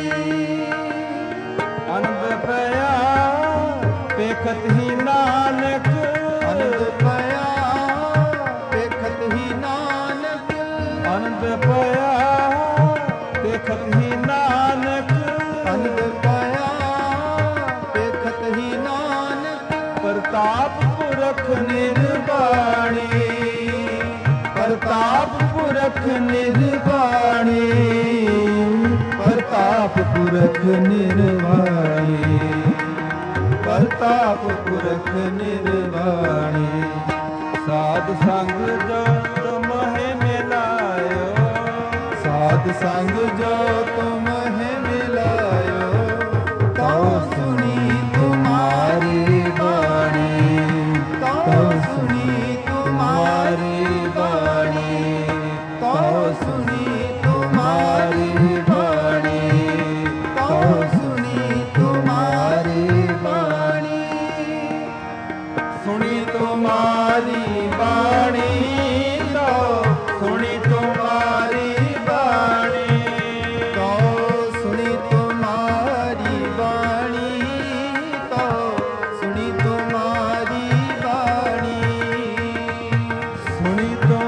अनंद पया पेखत ही नानक अनंद पया पेखत ही नानक अनंद पया पेखत ही नानक अनंद पया पेखत ही नानक प्रताप पुरख निर्वाणी प्रताप पुरख निर्वाणी प्रताप पुरख निर्वाणी प्रताप पुरख निर्वाणी साध संग जो तुम्हें मिलायो साध संग जो तुम्हें मिलायो तो सुनी तुम्हारी वाणी तो सुनी तुम्हारी वाणी तो सुनी तुम्हारी वाणी तो सुनी तुम्हारी वाणी सुनी तुम्हारी वाणी तो सुनी तुम्हारी वाणी तो सुनी तुम्हारी वाणी तो सुनी तुम्हारी वाणी सुनी तो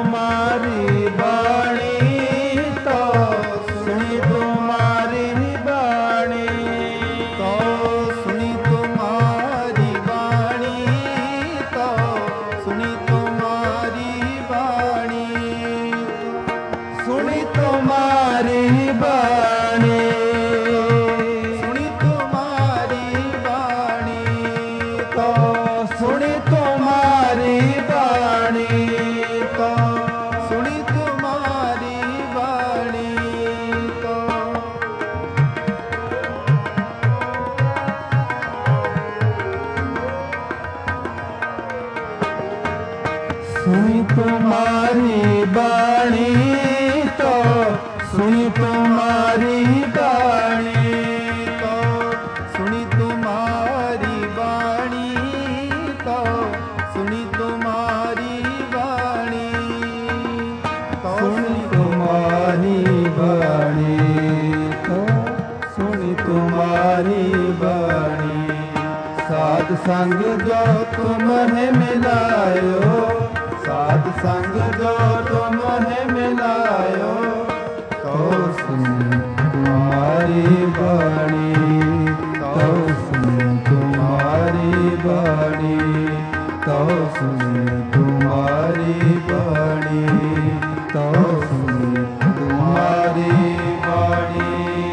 सुनी तुम्हारी बाणी तो सुनी तुम्हारी बाणी तो सुनी तुम्हारी बाणी तो सुनी तुम्हारी बाणी तो सुनी तुम्हारी बाणी तो सुनी तुम्हारी बाणी साध संग जो तुम्हें मिलायो साध संग जो तुम्हें मिलायो तो सुनी तुम्हारी बाणी तो सुनी तुम्हारी बाणी तो सुनी तुम्हारी बाणी तो सुनी तुम्हारी बाणी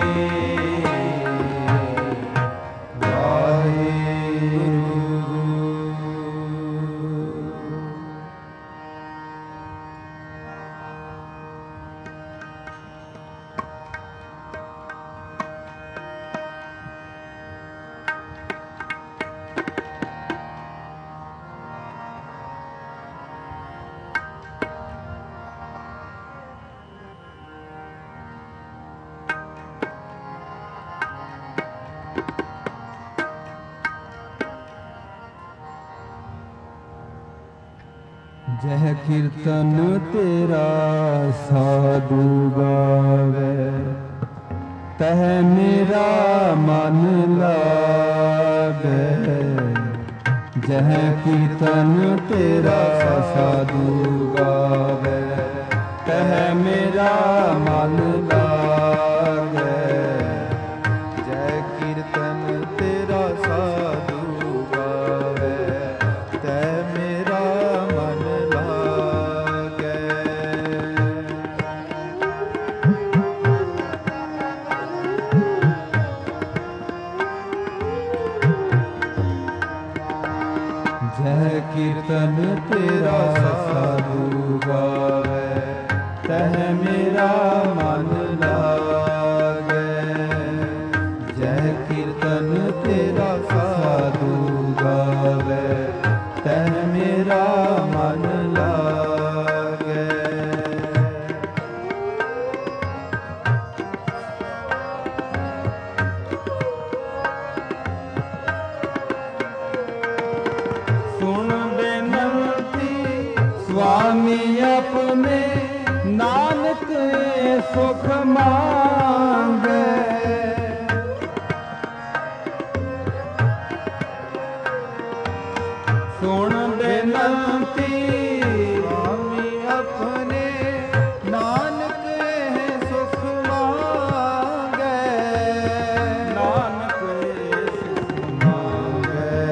जह कीर्तन तेरा साधु गावे तह मेरा मन लागे जह कीर्तन तेरा साधु गावे तह मेरा मन लागे जय कीर्तन तेरा साधु गावे तै मेरा मन लागे जय कीर्तन तेरा साधु गावे तह मेरा मन लागे जय कीर्तन तेरा साधु गावे तह मेरा मन लागे सुन बेनती स्वामी अपने नानक सुख मांगे सुन बेनती स्वामी अपने नानक सुख मांगे नानक सुख मांगे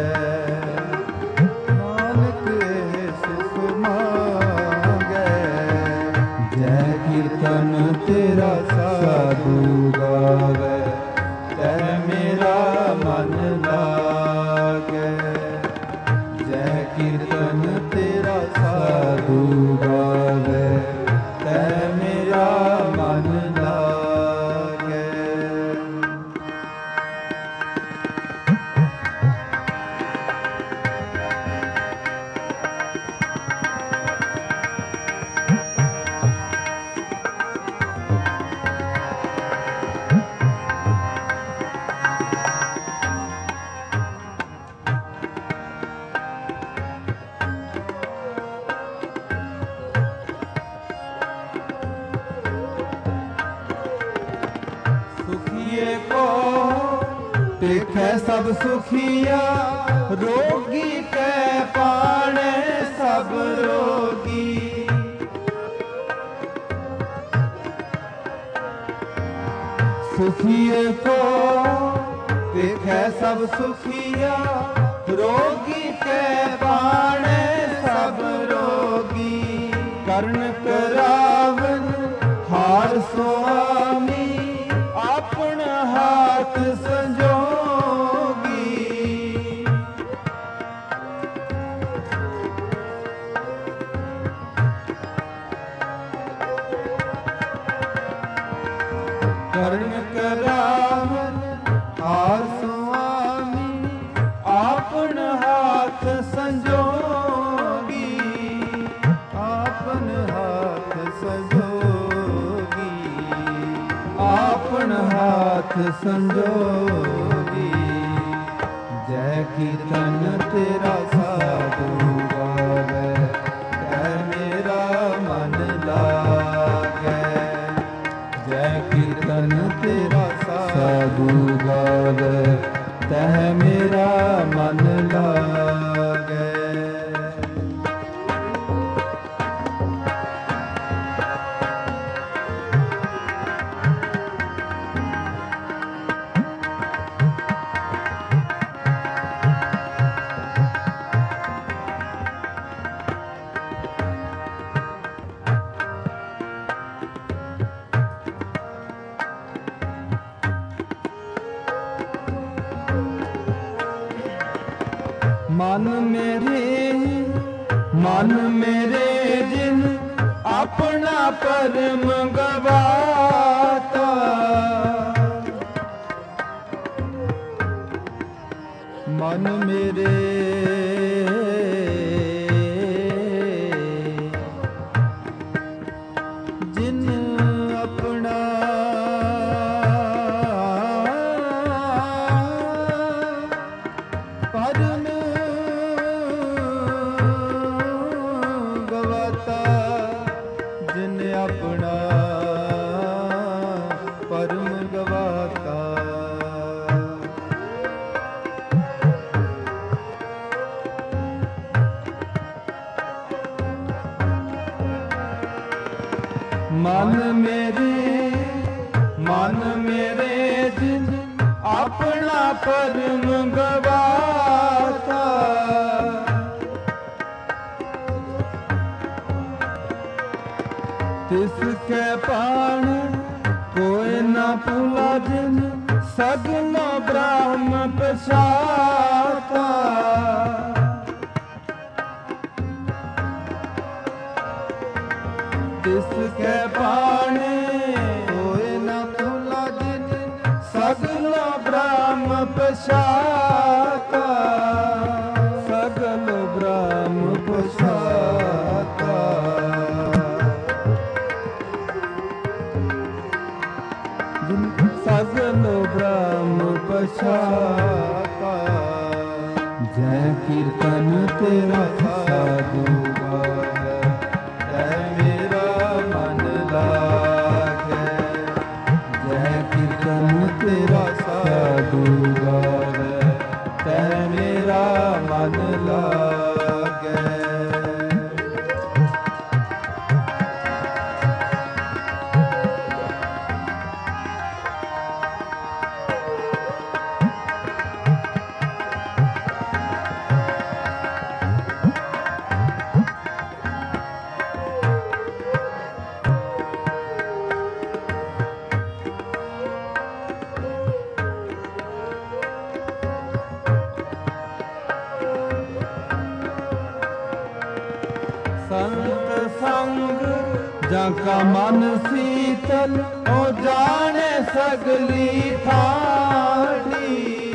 नानक सुख मांगे जय कीर्तन तेरा साधु गावे तह मेरा मन लागे जय कीर्तन तेरा साधु गावे तह मेरा मन लागे सुखिए को देखे सब सुखिया रोगी के पाने सब रोगी सुखिए को देखे सब सुखिया रोगी के पाने सब रोगी कर्ण करावन हार स्वामी अपन हाथ संजोगी कर्ण करावन हार स्वामी अपन हाथ संजोगी ਸੰਜੋਗੀ। ਜੈ ਕੀਰਤਨ ਤੇਰਾ ਸਾਧੂ ਗਾਵੇ, ਕਹਿ ਮੇਰਾ ਮਨ ਲਾਗੈ। ਜੈ ਕੀਰਤਨ ਤੇਰਾ ਸਾਧੂ ਗਾਵੇ, ਤਹਿ ਮੇਰਾ ਮਨ ਲਾਗੈ। ਮਨ ਮੇਰੇ ਮਨ ਮੇਰੇ ਜਿਨ ਆਪਣਾ ਪਰਮ ਗਵਾਤਾ। ਮਨ ਮੇਰੇ ਜਿਨ ਆਪਣਾ ਪਰਮ ਗਵਾਤਾ। ਜਿਨ ਆਪਣਾ ਪਰਮ ਗਵਾਤਾ। ਮਨ ਮੇਰੇ ਮਨ ਮੇਰੇ ਜਿਨ ਆਪਣਾ ਪਰਮ ਗਵਾਤਾ। ਤਿਸ ਕੈ ਪਾਣ ਕੋਇ ਨਾ ਭੁਲਾ, ਜਿਨ ਸਗਲ ਬ੍ਰਹਮ ਪਛਾਤਾ। ਤਿਸ ਕੈ ਪਾਣੇ ਕੋਇ ਨਾ ਭੁਲਾ, ਜਿਨ ਸਗਲ ਬ੍ਰਹਮ ਪਛਾਤਾ। ਸਗਲ ਬ੍ਰਹਮ ਪਛਾਤਾ। ਜਿਨ ਸਗਲ ਬ੍ਰਹਮ ਪਛਾਤਾ। ਜੈ ਕੀਰਤਨ ਤੇਰਾ ਸਾਧੂ ਗਾਵੇ, ਤਹਿ ਮੇਰਾ ਮਨ ਲਾਗੈ। ਜੈ ਕੀਰਤਨ ਤੇਰਾ ਸਾਧੂ ਗਾਵੇ, ਤਹਿ ਮੇਰਾ ਮਨ ਲਾਗੈ। ਸੰਤ ਸੰਗ ਜਾਂ ਕਾ ਮਨ ਸੀਤਲ, ਉਹ ਜਾਣੇ ਸਗਲੀ ਥਾੜੀ।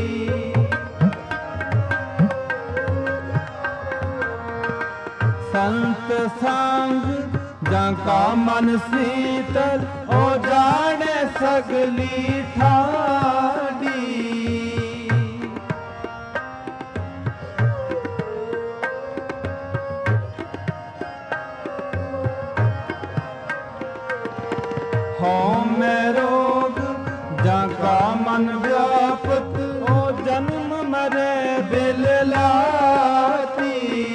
ਸੰਤ ਸੰਗ ਜਾਂ ਕਾ ਮਨ ਸੀਤਲ, ਉਹ ਜਾਣੇ ਸਗਲੀ ਥਾੜੀ। ਹਉ ਮੈਂ ਰੋਗ ਜਾਂ ਕਾ ਮਨ ਵਿਆਪਤ, ਉਹ ਜਨਮ ਮਰੇ ਬਿਲ ਲਾਤੀ।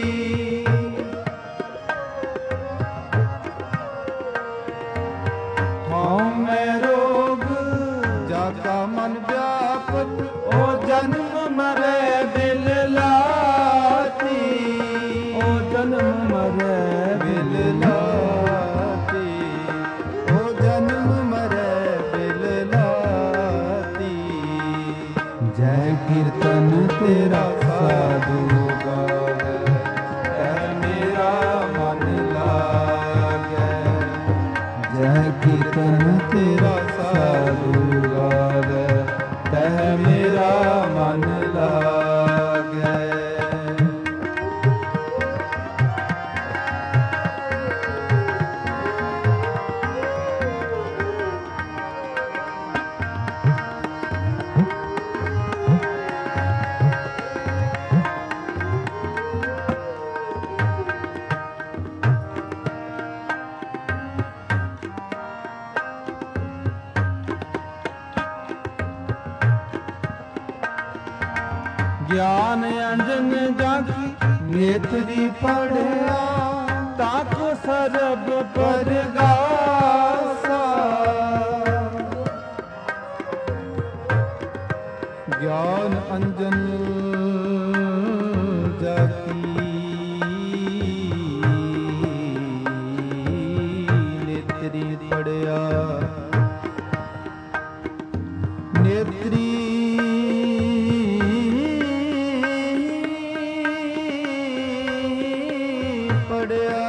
ਹਉ ਮੈਂ ਰੋਗ ਜਾਂ ਕਾ ਮਨ ਵਿਆਪਤ, ਉਹ ਜਨਮ ਮਰੇ ਬਿਲ ਲਾਤੀ। ਉਹ ਜਨਮ ਮਰੇ ਬਿਲ ਲਾਤੀ। ਉਹ ਜਨਮ ਮਰੇ ਬਿਲ ਲਾਤੀ। ਜੈ ਕੀਰਤਨ ਤੇਰਾ ਸਾਧੂ ਗਾਵੇ, ਤਹਿ ਮੇਰਾ ਮਨ ਲਾਗੈ। ਜੈ ਕੀਰਤਨ ਤੇਰਾ ਸਾਧੂ ਗਾਵੇ, ਤਹਿ ਮੇਰਾ ਮਨ ਲਾਗੈ। ਗਿਆਨ ਅੰਜਨ ਜਾਕੀ ਨੇਤਰੀ ਪੜਿਆ ਤਾਕੋ ਸਰਬ ਪਰਗਾਸਾ ਗਿਆਨ ਅੰਜਨ ਜਾਕੀ ਨੇਤਰੀ ਪੜਿਆ ਨੇਤਰੀ ਪੜਿਆ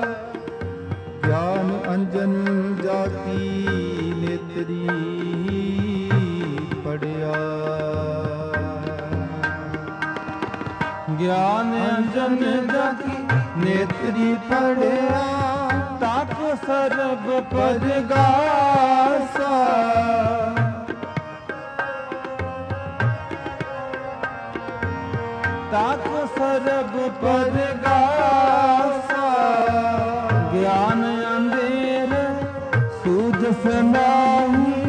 ਗਿਆਨ ਅੰਜਨ ਜਾਕੀ ਨੇਤਰੀ ਪੜਿਆ ਗਿਆਨ ਅੰਜਨ ਜਾਕੀ ਨੇਤਰੀ ਪੜਿਆ ਤਾਕੋ ਸਰਬ ਪਰਗਾਸਾ ਤਾਕੋ ਸਰਬ ਪਰਗਾਸਾ ਗਿਆਨ ਅੰਧੇਰ ਸੂਝਸ ਨਾਹੀ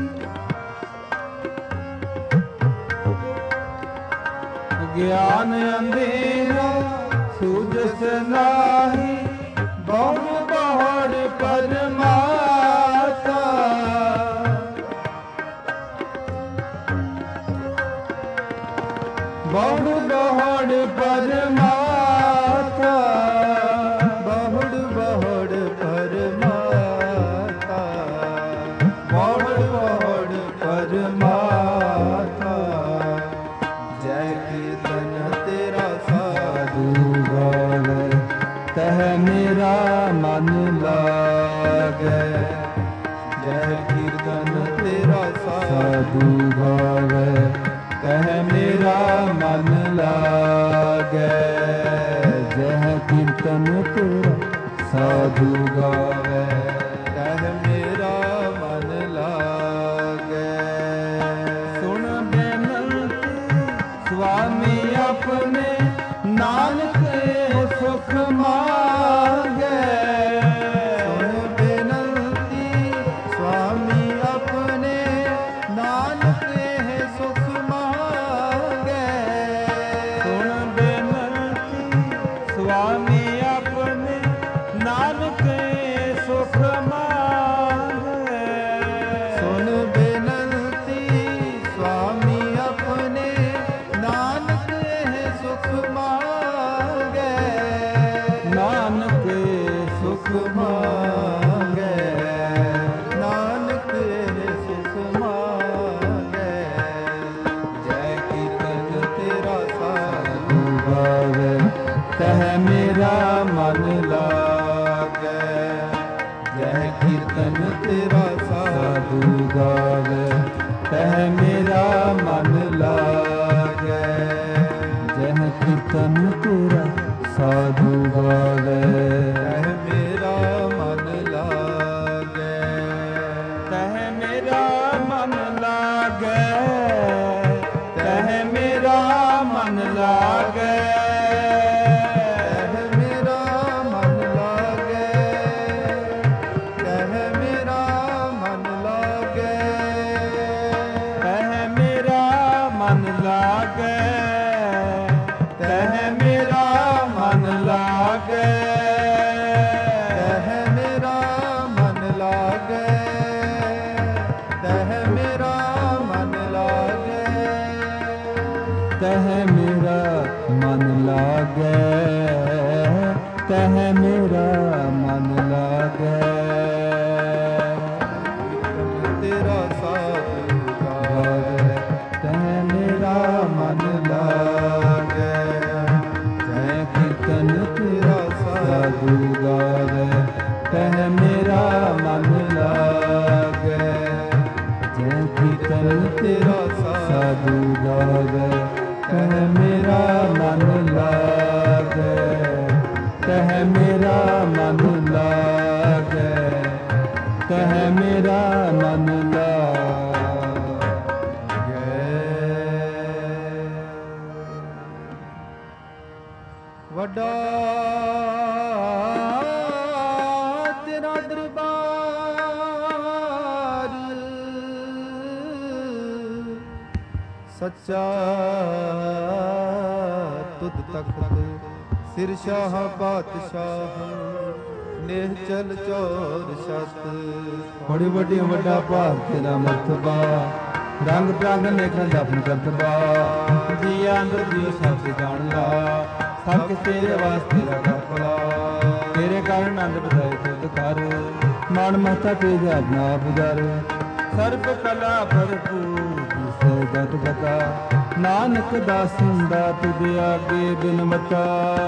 ਗਿਆਨ ਅੰਧੇਰਾ ਸੂਝਸ ਨਾਹੀ ਬਹੁ ਬਹੜ ਪਰਮਾਤਾ ਬਹੁ ਬਹੜ ਪਰਮਾਤਾ ਬਹੁੜ ਬਹੜ ਪਰਮਾਤਾ ਬਹੁੜ ਬਹੜ ਪਰਮਾਤਾ ਜੈ ਕੀਰਤਨ ਤੇਰਾ ਸਾਧੂ ਗਾਵੇ ਤਹ ਮੇਰਾ ਮਨ ਲਾਗੈ ਜੈ ਕੀਰਤਨ ਤੇਰਾ ਸਾਧੂ ਗਾਵੇ ਤਹ ਮੇਰਾ ਮਨ ਲਾਗੈ ਜਹ ਕੀਰਤਨ ਤੇਰਾ ਸਾਧੂ ਗਾਵੇ ਤਹ ਮੇਰਾ ਮਨ ਲਾਗੈ ਸੁਣ ਬੇਨੰਤੀ ਸੁਆਮੀ ਆਪਣੇ ਨਾਨਕ ਸੁਖ ਮਾਂਗੈ ਸੁਣ ਬੇਨੰਤੀ ਸੁਆਮੀ ਆਪਣੇ ਨਾਨਕ ਇਹ ਸੁਖ ਮਾਂਗੈ ਸੁਣ ਬੇਨੰਤੀ ਸੁਆਮੀ ਆਪਣੇ ਨਾਨਕ ਸੁਖ ਮਾਂਗੈ ਸੁਣ ਬੇਨੰਤੀ ਸੁਆਮੀ ਆਪਣੇ ਨਾਨਕ ਇਹ ਸੁਖ ਮਾਂਗੈ ਨਾਨਕ ਸੁਖ ਮਾਂਗੈ ਨਾਨਕ ਇਹ ਸੁਖ ਮਾਂਗੈ ਜੈ ਕੀਰਤਨ ਤੇਰਾ ਸਾਧੂ ਗਾਵੇ ਤਹ ਮੇਰਾ ਮਨ ਲਾਗੈ ਜੈ ਕੀਰਤਨ ਤੇਰਾ ਸਾਧੂ ਸਾਧੂ ਗਾਵੇ ਤਹ ਮੇਰਾ ਮਨ ਲਾਗੈ ਜਹ ਕੀਰਤਨ ਤੇਰਾ ਸਾਧੂ ਗਾਵੇ ਰਹਿ ਮੇਰਾ ਮਨ ਲਾਗੈ ਤਹ ਮੇਰਾ ਮਨ ਲਾਗੈ ਤਹ ਮੇਰਾ ਮਨ ਲਾਗੈ ਰਹਿ ਮੇਰਾ ਮਨ ਲਾਗੈ ਰਹਿ ਮੇਰਾ ਮਨ ਲਾਗੈ ਤਹ ਮੇਰਾ ਮਨ ਲਾਗੈ ਤਹ ਮੇਰਾ ਮਨ ਲਾਗੈ ਤਹ ਮੇਰਾ ਮਨ ਲਾਗੈ ਤਹ ਮੇਰਾ ਮਨ ਲਾਗੈ ਤਹ ਮੇਰਾ ਮਨ ਲਾਗੈ ਤਹ ਮੇਰਾ ਮਨ ਲਾਗੈ ਤੇਰਾ ਸਾਧੂ ਗਾਵੇ ਤਹ ਮੇਰਾ ਮਨ ਲਾਗੈ ਜੈ ਕੀਰਤਨ ਤੇਰਾ ਸਾਧੂ ਗਾਵੇ ਤਹ ਮੇਰਾ ਮਨ ਲਾਗੈ ਜੈ ਕੀਰਤਨ ਤੇਰਾ ਸਾਧੂ ਗਾਵੇ ਤਹ ਮੇਰਾ ਮਨ ਲਾਗੈ ਤਹ ਮੇਰਾ ਮਨ ਲਾਗੈ ਤਹ ਮੇਰਾ ਮਨ ਲਾਗੈ ਵੱਡਾ ਤੇਰਾ ਦਰਬਾਰ ਸੱਚਾ ਤੁਧ ਤਖਤ ਸਿਰ ਸ਼ਾਹ ਬਾਦਸ਼ਾਹ ਨਿਹਚਲ ਚੋਰ ਛਤ। ਬੜੀ ਵੱਡੀ ਵੱਡਾ ਭਾਗ ਤੇਰਾ ਮਰਤਬਾ ਰੰਗ ਪ੍ਰੰਗ ਨੇਖਾਂ ਜਪਨ ਕਰਤਬਾ। ਜੀ ਅੰਦਰ ਜੀ ਸਭ ਜਾਣ ਲਾ ਸਭ ਕਿਸ ਤੇਰੇ ਵਾਸਤੇ ਰਗਾ ਭਲਾ। ਤੇਰੇ ਕਾਰਨ ਆਨੰਦ ਬਧਾਏ ਤੁਧ ਕਰ ਮਨ ਮਹਤਾ ਤੇ ਜਾਨਾ ਪੁਜਰ। ਸਰਬ ਕਲਾ ਭਰਪੂਰ ਦਿਸੈ ਜਤ ਗਤਾ ਨਾਨਕ ਦਾਸਨ ਦਾ ਤੁਧ ਆਗੇ ਬਿਨਮਤਾ।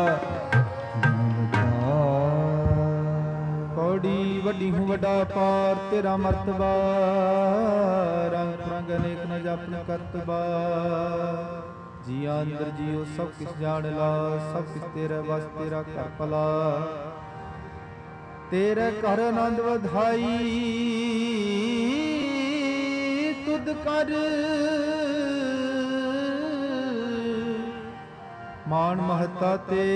ਕੌੜੀ ਵੱਡੀ ਹੂੰ ਵੱਡਾ ਪਾਰ ਤੇਰਾ ਮਰਤਬਾ ਰੰਗ ਪ੍ਰੰਗ ਅਨੇਕ ਨ ਜਪਨ ਕਰਤਬਾ। ਜੀਆਂ ਅੰਦਰ ਜੀਉ ਸਭ ਕਿਸ ਜਾਣ ਲਾ ਸਭ ਕਿਸ ਤੇਰੇ ਵਸ ਤੇਰਾ ਘਰ ਭਲਾ। ਤੇਰੇ ਘਰ ਆਨੰਦ ਵਧਾਈ ਤੁਧ ਕਰ ਮਾਨ ਮਹਤਾ ਤੇ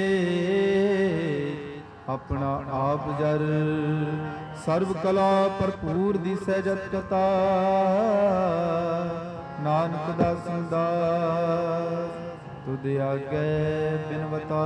ਆਪਣਾ ਆਪ ਜਰ। ਸਰਬ ਕਲਾ ਭਰਪੂਰ ਦਿਸੈ ਜਤ ਕਤਾ ਨਾਨਕ ਦਾਸਨ ਦਾਸ ਤੁਧ ਆਗੇ ਬਿਨਵਤਾ।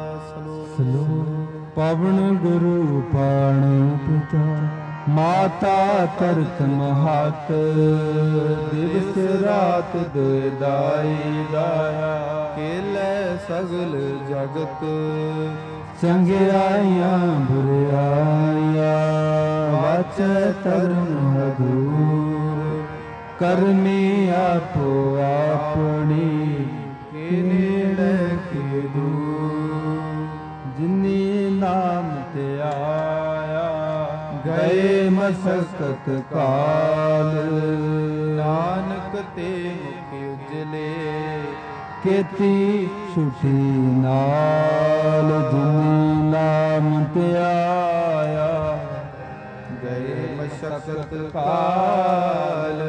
ਸਲੋਕ ਪਵਨ ਗੁਰੂ ਪਾਣ ਪਿਤਾ ਮਾਤਾ ਤਰਤ ਮਹਤ। ਦਿਵਸ ਰਾਤ ਦੁਇ ਦਾਈ ਦਾਇਆ ਕੇਲੇ ਸਗਲ ਜਗਤ ਚੰਗਿਆਈਆਂ ਬੁਰਿਆਈਆਂ ਵਾਚੈ ਧਰਮ ਹਦੂਰ। ਕਰਮੀ ਆਪੋ ਆਪਣੀ ਕੇ ਨੇੜੇ ਕੇ ਦੂਰ। ਜਿਨੀ ਨਾਮ ਤੇ ਆਇਆ ਗਏ ਮਸਕਤ ਕਾਲ। ਨਾਨਕ ਤੇ ਮੁਖ ਉਜਲੇ ਕੀਤੀ ਛੁਟੀ ਨਾਲ। ਜਿਨੀ ਨਾਮ ਤੇ ਆਇਆ ਗਏ ਮਸਕਤ ਕਾਲ।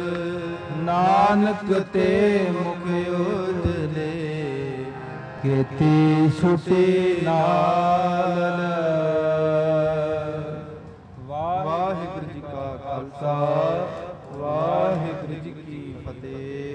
ਨਾਨਕ ਤੇ ਮੁਖ ਉਜਲੇ ਕੀਤੀ ਛੁਟੀ ਨਾਲ। ਵਾਹਿਗੁਰੂ ਜੀ ਕਾ ਖਾਲਸਾ ਵਾਹਿਗੁਰੂ ਜੀ ਕੀ ਫਤਿਹ।